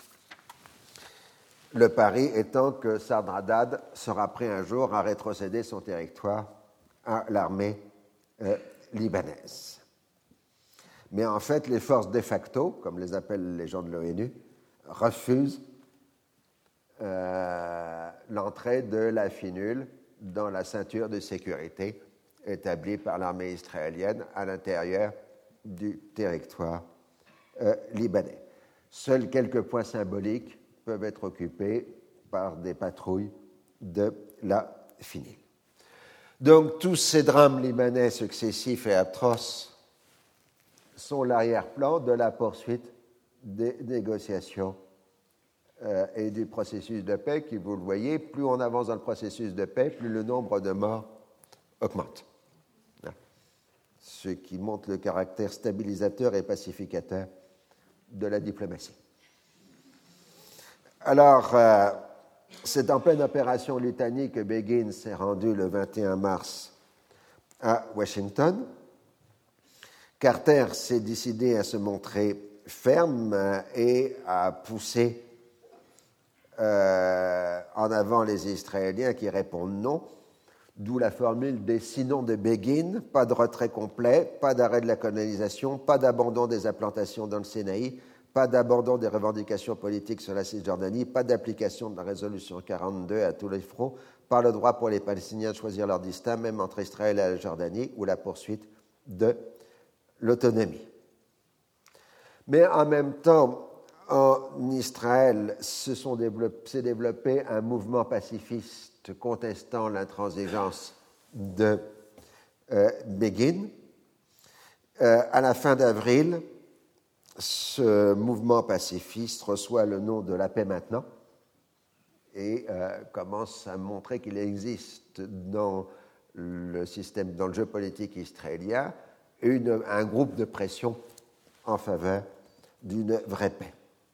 Le pari étant que Sadr Haddad sera prêt un jour à rétrocéder son territoire à l'armée libanaise. Mais en fait, les forces de facto, comme les appellent les gens de l'ONU, refusent l'entrée de la FINUL dans la ceinture de sécurité établie par l'armée israélienne à l'intérieur du territoire libanais. Seuls quelques points symboliques peuvent être occupés par des patrouilles de la FINUL. Donc, tous ces drames libanais successifs et atroces sont l'arrière-plan de la poursuite des négociations et du processus de paix qui, vous le voyez, plus on avance dans le processus de paix, plus le nombre de morts augmente. Ce qui montre le caractère stabilisateur et pacificateur de la diplomatie. Alors, c'est en pleine opération Litanie que Begin s'est rendu le 21 mars à Washington. Carter s'est décidé à se montrer ferme et à pousser en avant les Israéliens qui répondent non, d'où la formule des sinon de Begin, pas de retrait complet, pas d'arrêt de la colonisation, pas d'abandon des implantations dans le Sinaï, pas d'abandon des revendications politiques sur la Cisjordanie, pas d'application de la résolution 42 à tous les fronts, pas le droit pour les Palestiniens de choisir leur destin, même entre Israël et la Jordanie, ou la poursuite de l'autonomie. Mais en même temps, en Israël, s'est développé un mouvement pacifiste contestant l'intransigeance de Begin. À la fin d'avril, ce mouvement pacifiste reçoit le nom de la paix maintenant et commence à montrer qu'il existe dans le système, dans le jeu politique israélien, un groupe de pression en faveur d'une vraie paix.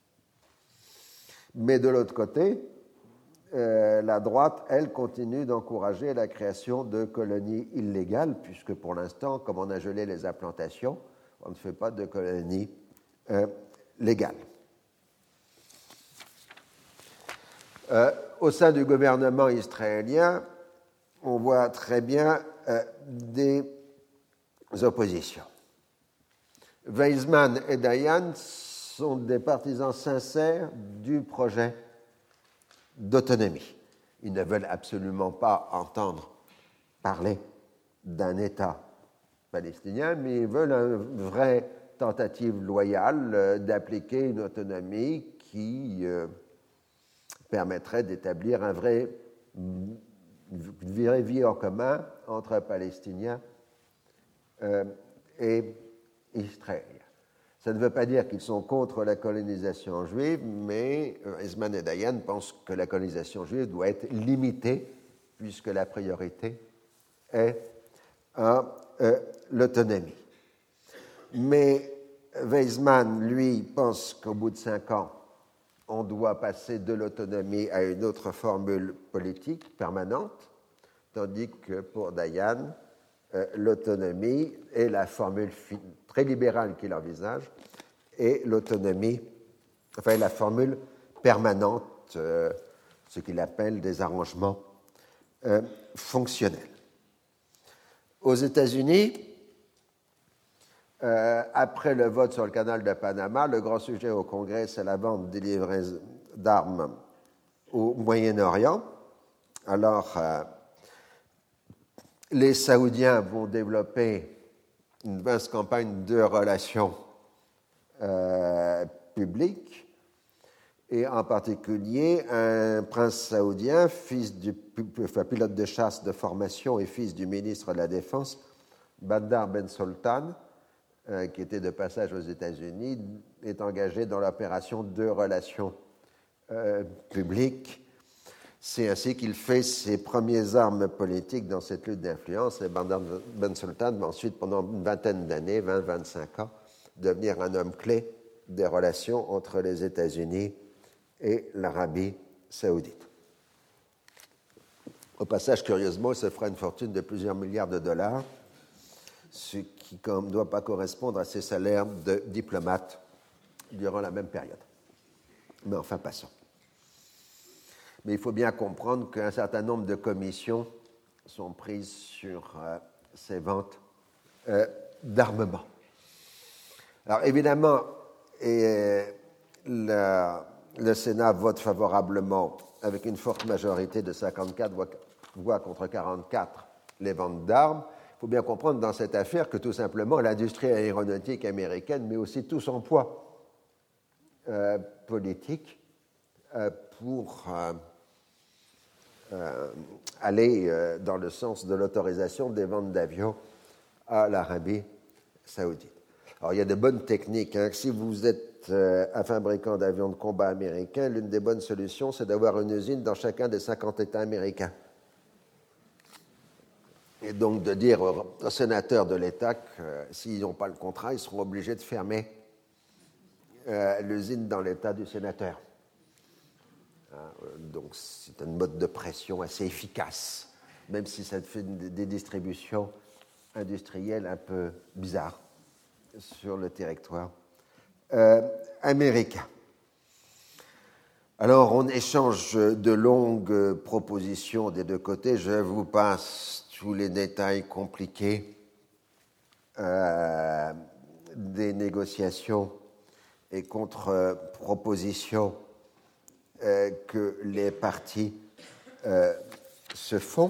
Mais de l'autre côté, la droite, elle, continue d'encourager la création de colonies illégales, puisque pour l'instant, comme on a gelé les implantations, on ne fait pas de colonies légales. Au sein du gouvernement israélien, on voit très bien des oppositions. Weizmann et Dayan sont des partisans sincères du projet d'autonomie. Ils ne veulent absolument pas entendre parler d'un État palestinien, mais ils veulent une vraie tentative loyale d'appliquer une autonomie qui permettrait d'établir une vraie vie en commun entre Palestiniens et Israéliens. Ça ne veut pas dire qu'ils sont contre la colonisation juive, mais Weizmann et Dayan pensent que la colonisation juive doit être limitée, puisque la priorité est à l'autonomie. Mais Weizmann, lui, pense qu'au bout de 5 ans, on doit passer de l'autonomie à une autre formule politique permanente, tandis que pour Dayan, l'autonomie est la formule très libérale qu'il envisage, et l'autonomie, enfin la formule permanente, ce qu'il appelle des arrangements fonctionnels. Aux États-Unis, après le vote sur le canal de Panama, le grand sujet au Congrès, c'est la vente des livraisons d'armes au Moyen-Orient. Alors, les Saoudiens vont développer une vaste campagne de relations publiques, et en particulier un prince saoudien, pilote de chasse de formation et fils du ministre de la Défense, Bandar Ben Sultan, qui était de passage aux États-Unis, est engagé dans l'opération de relations publiques. C'est ainsi qu'il fait ses premières armes politiques dans cette lutte d'influence, et Bandar Ben Sultan va ensuite, pendant une vingtaine d'années, 20-25 ans, devenir un homme clé des relations entre les États-Unis et l'Arabie saoudite. Au passage, curieusement, il se fera une fortune de plusieurs milliards de dollars, ce qui ne doit pas correspondre à ses salaires de diplomate durant la même période. Mais enfin, passons. Mais il faut bien comprendre qu'un certain nombre de commissions sont prises sur ces ventes d'armement. Alors évidemment, le Sénat vote favorablement avec une forte majorité de 54 voix contre 44 les ventes d'armes. Il faut bien comprendre dans cette affaire que tout simplement l'industrie aéronautique américaine met aussi tout son poids politique pour aller dans le sens de l'autorisation des ventes d'avions à l'Arabie saoudite. Alors, il y a de bonnes techniques. Si vous êtes un fabricant d'avions de combat américain, l'une des bonnes solutions, c'est d'avoir une usine dans chacun des 50 États américains. Et donc de dire aux sénateurs de l'État que s'ils n'ont pas le contrat, ils seront obligés de fermer l'usine dans l'État du sénateur. Donc c'est un mode de pression assez efficace, même si ça fait des distributions industrielles un peu bizarres sur le territoire américain. Alors, on échange de longues propositions des deux côtés. Je vous passe tous les détails compliqués des négociations et contre-propositions que les partis se font.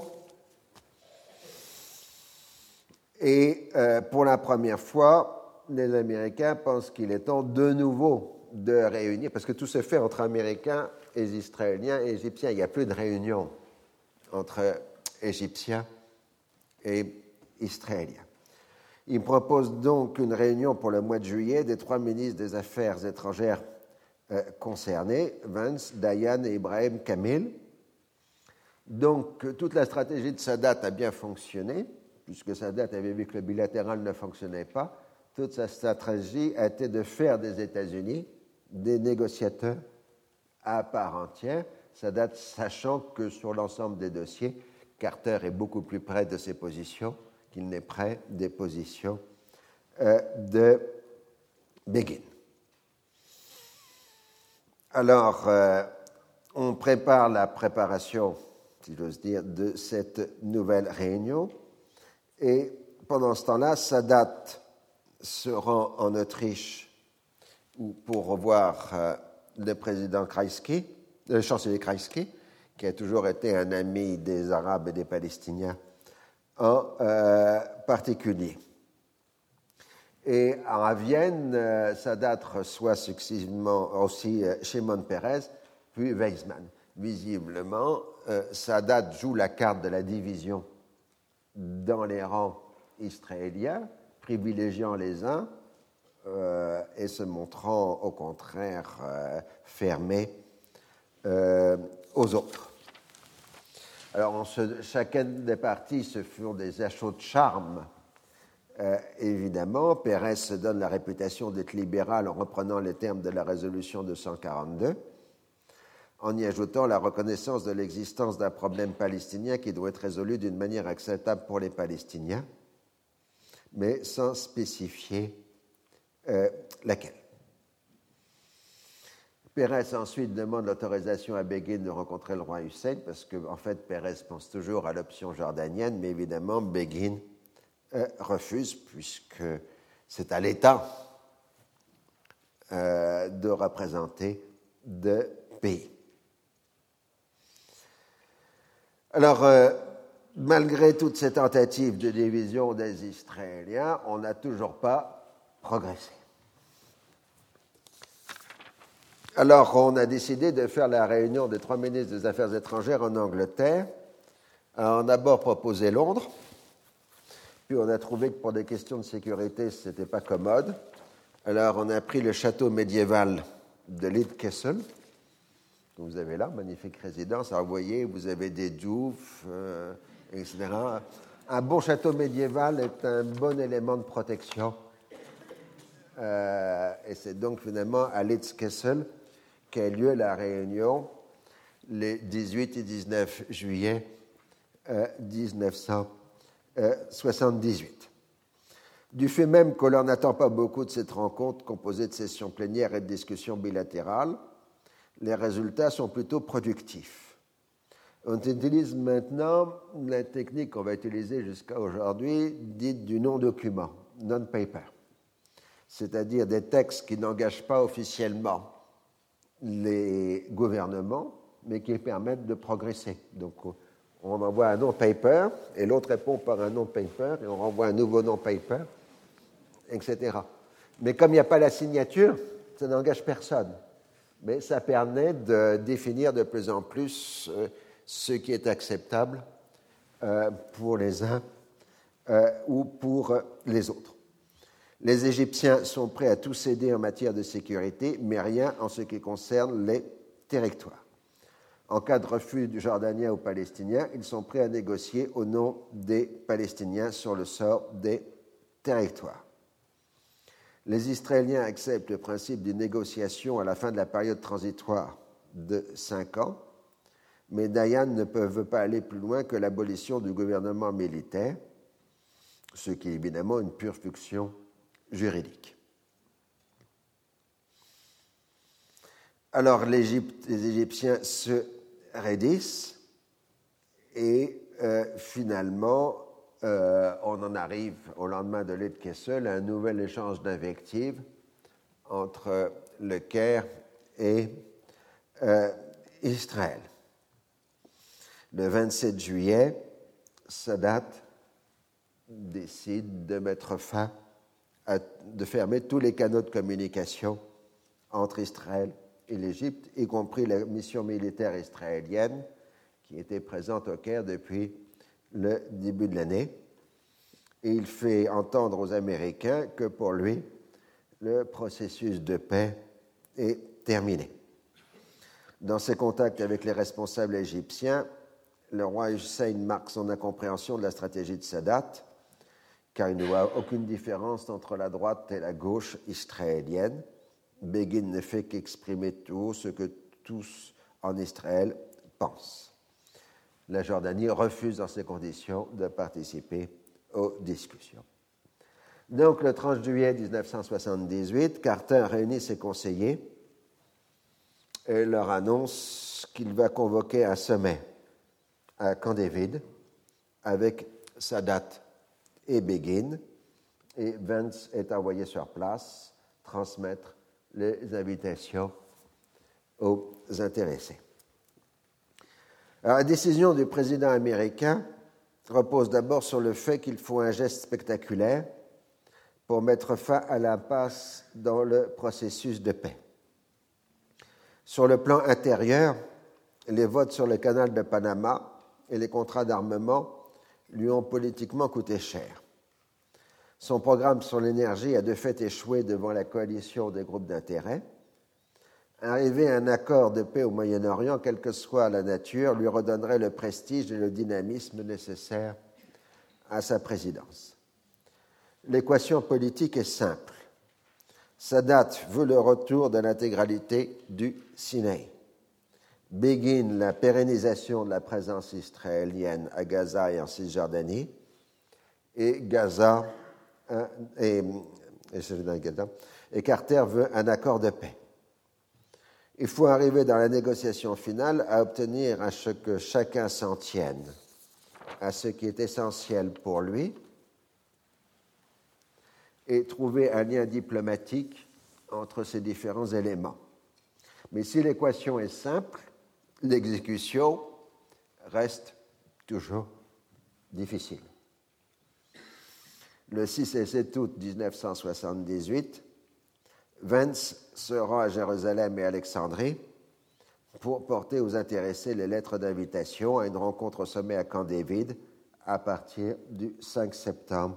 Et pour la première fois, les Américains pensent qu'il est temps de nouveau de réunir, parce que tout se fait entre Américains et Israéliens et Égyptiens. Il n'y a plus de réunion entre Égyptiens et Israéliens. Ils proposent donc une réunion pour le mois de juillet des 3 ministres des Affaires étrangères concernés, Vance, Dayan et Ibrahim Kamil. Donc, toute la stratégie de Sadat a bien fonctionné, puisque Sadat avait vu que le bilatéral ne fonctionnait pas. Toute sa stratégie a été de faire des États-Unis des négociateurs à part entière, Sadat sachant que sur l'ensemble des dossiers, Carter est beaucoup plus près de ses positions qu'il n'est près des positions de Begin. Alors, on prépare la préparation, si j'ose dire, de cette nouvelle réunion. Et pendant ce temps-là, Sadat se rend en Autriche pour revoir le président Kreisky, le chancelier Kreisky, qui a toujours été un ami des Arabes et des Palestiniens en particulier. Et à Vienne, Sadat reçoit successivement aussi Shimon Peres, puis Weizmann. Visiblement, Sadat joue la carte de la division dans les rangs israéliens, privilégiant les uns et se montrant au contraire fermé aux autres. Alors, chacune des parties se font des achats de charme. Évidemment, Pérez se donne la réputation d'être libéral en reprenant les termes de la résolution 242, en y ajoutant la reconnaissance de l'existence d'un problème palestinien qui doit être résolu d'une manière acceptable pour les Palestiniens, mais sans spécifier laquelle. Pérez ensuite demande l'autorisation à Begin de rencontrer le roi Hussein, parce qu'en fait, Pérez pense toujours à l'option jordanienne, mais évidemment, Begin refuse, puisque c'est à l'État de représenter deux pays. Alors, malgré toutes ces tentatives de division des Israéliens, on n'a toujours pas progressé. Alors, on a décidé de faire la réunion des 3 ministres des Affaires étrangères en Angleterre. On a d'abord proposé Londres, puis on a trouvé que pour des questions de sécurité, ce n'était pas commode. Alors, on a pris le château médiéval de Lidkessel, que vous avez là, magnifique résidence. Alors, vous voyez, vous avez des douves, etc. Un bon château médiéval est un bon élément de protection. Et c'est donc finalement à Lidkessel qu'a lieu la réunion les 18 et 19 juillet 1978. Du fait même que l'on n'attend pas beaucoup de cette rencontre composée de sessions plénières et de discussions bilatérales, les résultats sont plutôt productifs. On utilise maintenant la technique qu'on va utiliser jusqu'à aujourd'hui, dite du non-document, non-paper, c'est-à-dire des textes qui n'engagent pas officiellement les gouvernements, mais qui permettent de progresser. Donc, on envoie un non-paper, et l'autre répond par un non-paper, et on renvoie un nouveau non-paper, etc. Mais comme il n'y a pas la signature, ça n'engage personne. Mais ça permet de définir de plus en plus ce qui est acceptable pour les uns ou pour les autres. Les Égyptiens sont prêts à tout céder en matière de sécurité, mais rien en ce qui concerne les territoires. En cas de refus du Jordanien aux Palestiniens, ils sont prêts à négocier au nom des Palestiniens sur le sort des territoires. Les Israéliens acceptent le principe d'une négociation à la fin de la période transitoire de 5 ans, mais Dayan ne peuvent pas aller plus loin que l'abolition du gouvernement militaire, ce qui est évidemment une pure fiction juridique. Alors les Égyptiens se raidissent et finalement on en arrive au lendemain de Lidkessel à un nouvel échange d'invectives entre le Caire et Israël. Le 27 juillet, Sadat décide de mettre fin de fermer tous les canaux de communication entre Israël et l'Égypte, y compris la mission militaire israélienne qui était présente au Caire depuis le début de l'année. Et il fait entendre aux Américains que pour lui, le processus de paix est terminé. Dans ses contacts avec les responsables égyptiens, le roi Hussein marque son incompréhension de la stratégie de Sadat, car il ne voit aucune différence entre la droite et la gauche israélienne. Begin ne fait qu'exprimer tout ce que tous en Israël pensent. La Jordanie refuse dans ces conditions de participer aux discussions. Donc, le 30 juillet 1978, Carter réunit ses conseillers et leur annonce qu'il va convoquer un sommet à Camp David avec Sadat et Begin et Vance est envoyé sur place transmettre les invitations aux intéressés. Alors, la décision du président américain repose d'abord sur le fait qu'il faut un geste spectaculaire pour mettre fin à l'impasse dans le processus de paix. Sur le plan intérieur, les votes sur le canal de Panama et les contrats d'armement lui ont politiquement coûté cher. Son programme sur l'énergie a de fait échoué devant la coalition des groupes d'intérêt. Arriver à un accord de paix au Moyen-Orient, quelle que soit la nature, lui redonnerait le prestige et le dynamisme nécessaires à sa présidence. L'équation politique est simple. Sadat veut le retour de l'intégralité du Sinaï. Begin la pérennisation de la présence israélienne à Gaza et en Cisjordanie, et Carter veut un accord de paix. Il faut arriver dans la négociation finale à obtenir à ce que chacun s'en tienne à ce qui est essentiel pour lui et trouver un lien diplomatique entre ces différents éléments. Mais si l'équation est simple, l'exécution reste toujours difficile. Le 6 et 7 août 1978, Vance se rend à Jérusalem et Alexandrie pour porter aux intéressés les lettres d'invitation à une rencontre au sommet à Camp David à partir du 5 septembre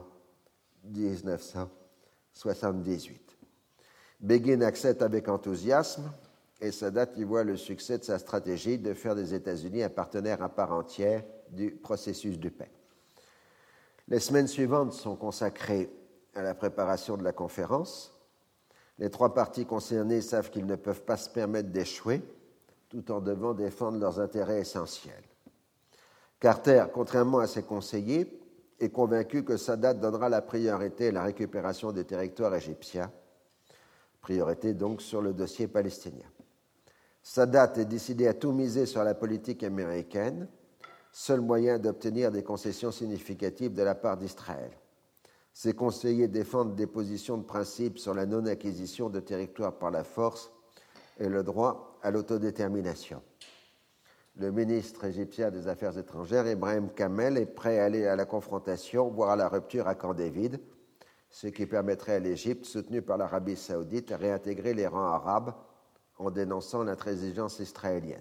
1978. Begin accepte avec enthousiasme et Sadat y voit le succès de sa stratégie de faire des États-Unis un partenaire à part entière du processus de paix. Les semaines suivantes sont consacrées à la préparation de la conférence. Les trois parties concernées savent qu'ils ne peuvent pas se permettre d'échouer tout en devant défendre leurs intérêts essentiels. Carter, contrairement à ses conseillers, est convaincu que Sadat donnera la priorité à la récupération des territoires égyptiens, priorité donc sur le dossier palestinien. Sadat est décidé à tout miser sur la politique américaine, seul moyen d'obtenir des concessions significatives de la part d'Israël. Ses conseillers défendent des positions de principe sur la non-acquisition de territoires par la force et le droit à l'autodétermination. Le ministre égyptien des Affaires étrangères, Ibrahim Kamel, est prêt à aller à la confrontation, voire à la rupture à Camp David, ce qui permettrait à l'Égypte, soutenue par l'Arabie saoudite, de réintégrer les rangs arabes en dénonçant l'intransigeance israélienne.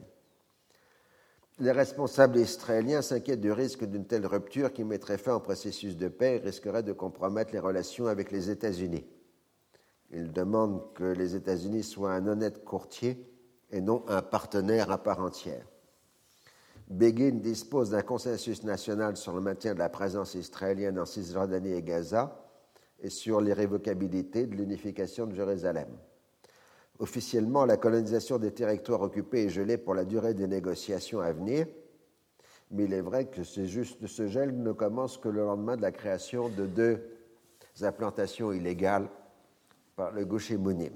Les responsables israéliens s'inquiètent du risque d'une telle rupture qui mettrait fin au processus de paix et risquerait de compromettre les relations avec les États-Unis. Ils demandent que les États-Unis soient un honnête courtier et non un partenaire à part entière. Begin dispose d'un consensus national sur le maintien de la présence israélienne en Cisjordanie et Gaza et sur l'irrévocabilité de l'unification de Jérusalem. Officiellement, la colonisation des territoires occupés est gelée pour la durée des négociations à venir, mais il est vrai que ce gel ne commence que le lendemain de la création de 2 implantations illégales par le Gush Emunim.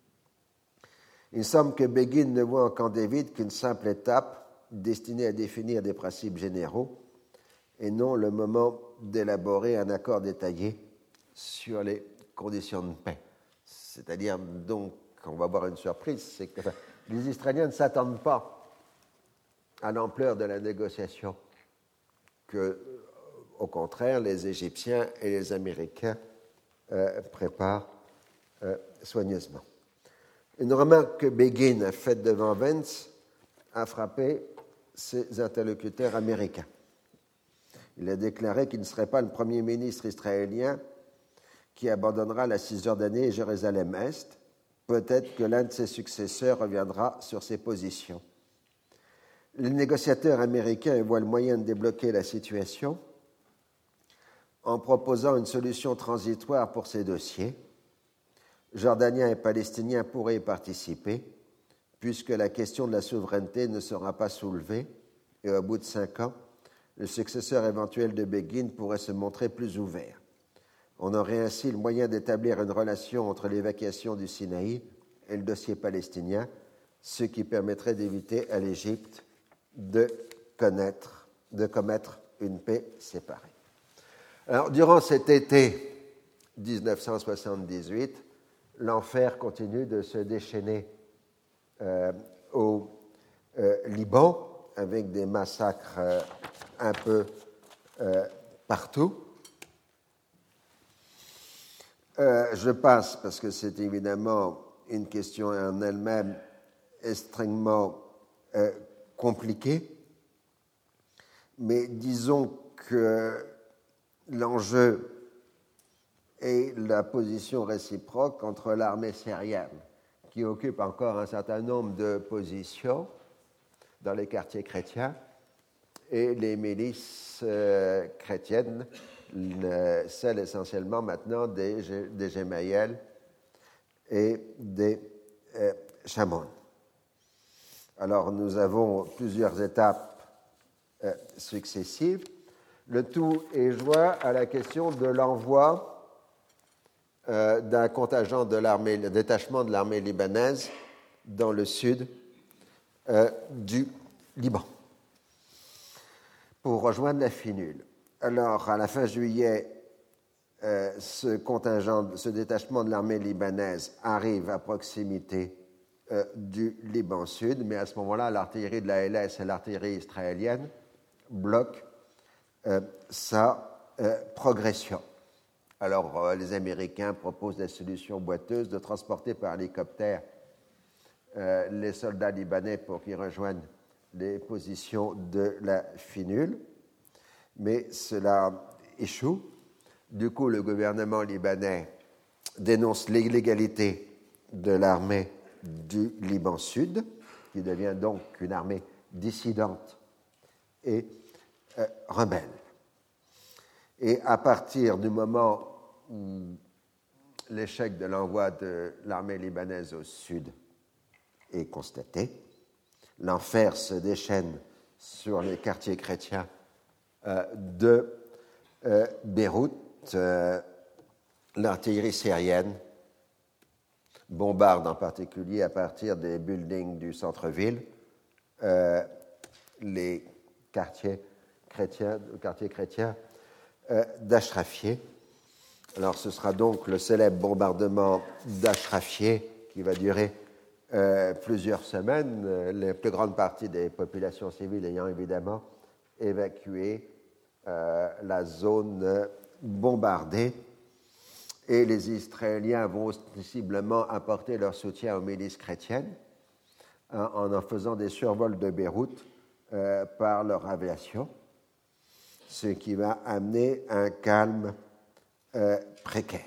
Il semble que Begin ne voit en Camp David qu'une simple étape destinée à définir des principes généraux et non le moment d'élaborer un accord détaillé sur les conditions de paix. C'est-à-dire donc on va avoir une surprise, c'est que les Israéliens ne s'attendent pas à l'ampleur de la négociation, que, au contraire, les Égyptiens et les Américains préparent soigneusement. Une remarque que Begin a faite devant Vance a frappé ses interlocuteurs américains. Il a déclaré qu'il ne serait pas le premier ministre israélien qui abandonnera la Cisjordanie et Jérusalem-Est. Peut-être que l'un de ses successeurs reviendra sur ses positions. Les négociateurs américains voient le moyen de débloquer la situation en proposant une solution transitoire pour ces dossiers. Jordaniens et Palestiniens pourraient y participer, puisque la question de la souveraineté ne sera pas soulevée, et au bout de 5 ans, le successeur éventuel de Begin pourrait se montrer plus ouvert. On aurait ainsi le moyen d'établir une relation entre l'évacuation du Sinaï et le dossier palestinien, ce qui permettrait d'éviter à l'Égypte de commettre une paix séparée. Alors, durant cet été 1978, l'enfer continue de se déchaîner au Liban, avec des massacres un peu partout. Je passe parce que c'est évidemment une question en elle-même extrêmement compliquée, mais disons que l'enjeu est la position réciproque entre l'armée syrienne, qui occupe encore un certain nombre de positions dans les quartiers chrétiens, et les milices chrétiennes, celles essentiellement maintenant des Gemayel et des Chamon. Alors nous avons plusieurs étapes successives. Le tout est joint à la question de l'envoi d'un contingent de l'armée, le détachement de l'armée libanaise dans le sud du Liban pour rejoindre la finule. Alors, à la fin juillet, ce détachement de l'armée libanaise arrive à proximité du Liban Sud, mais à ce moment-là, l'artillerie de la LS et l'artillerie israélienne bloquent sa progression. Alors, les Américains proposent des solutions boiteuses de transporter par hélicoptère les soldats libanais pour qu'ils rejoignent les positions de la finule, mais cela échoue. Du coup, le gouvernement libanais dénonce l'illégalité de l'armée du Liban Sud, qui devient donc une armée dissidente et rebelle. Et à partir du moment où l'échec de l'envoi de l'armée libanaise au sud est constaté, l'enfer se déchaîne sur les quartiers chrétiens de Beyrouth. L'artillerie syrienne bombarde en particulier à partir des buildings du centre-ville les quartiers chrétiens d'Achrafieh. Alors ce sera donc le célèbre bombardement d'Achrafieh qui va durer plusieurs semaines, la plus grande partie des populations civiles ayant évidemment évacué la zone bombardée, et les Israéliens vont ostensiblement apporter leur soutien aux milices chrétiennes en faisant des survols de Beyrouth par leur aviation, ce qui va amener un calme précaire.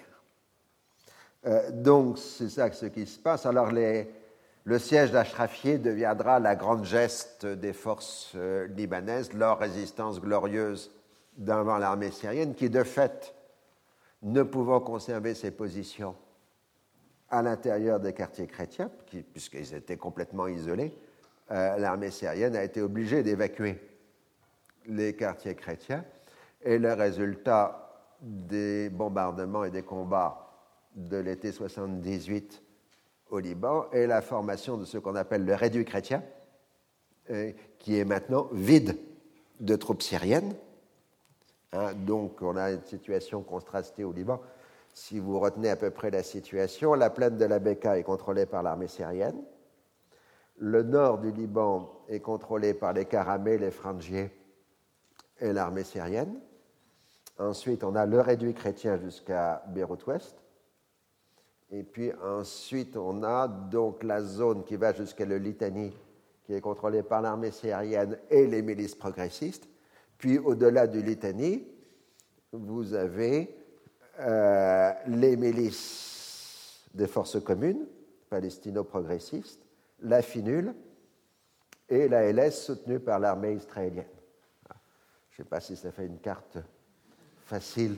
Donc c'est ça ce qui se passe. Alors le siège d'Achrafieh deviendra la grande geste des forces libanaises, leur résistance glorieuse devant l'armée syrienne, qui de fait, ne pouvant conserver ses positions à l'intérieur des quartiers chrétiens, puisqu'ils étaient complètement isolés, l'armée syrienne a été obligée d'évacuer les quartiers chrétiens, et le résultat des bombardements et des combats de l'été 78 au Liban est la formation de ce qu'on appelle le réduit chrétien, qui est maintenant vide de troupes syriennes. Donc on a une situation contrastée au Liban. Si vous retenez à peu près la situation, la plaine de la Bekaa est contrôlée par l'armée syrienne. Le nord du Liban est contrôlé par les Karameh, les Frangiers et l'armée syrienne. Ensuite, on a le réduit chrétien jusqu'à Beyrouth-Ouest. Et puis ensuite, on a donc la zone qui va jusqu'à le Litani, qui est contrôlée par l'armée syrienne et les milices progressistes. Puis au-delà du Litani, vous avez les milices des forces communes, palestino-progressistes, la Finule et la LS soutenue par l'armée israélienne. Je ne sais pas si ça fait une carte facile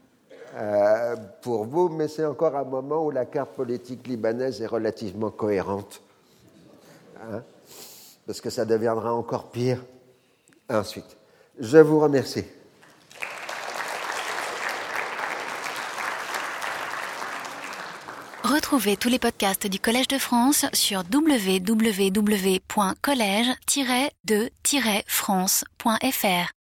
pour vous, mais c'est encore un moment où la carte politique libanaise est relativement cohérente, parce que ça deviendra encore pire ensuite. Je vous remercie. Retrouvez tous les podcasts du Collège de France sur www.collège-de-france.fr.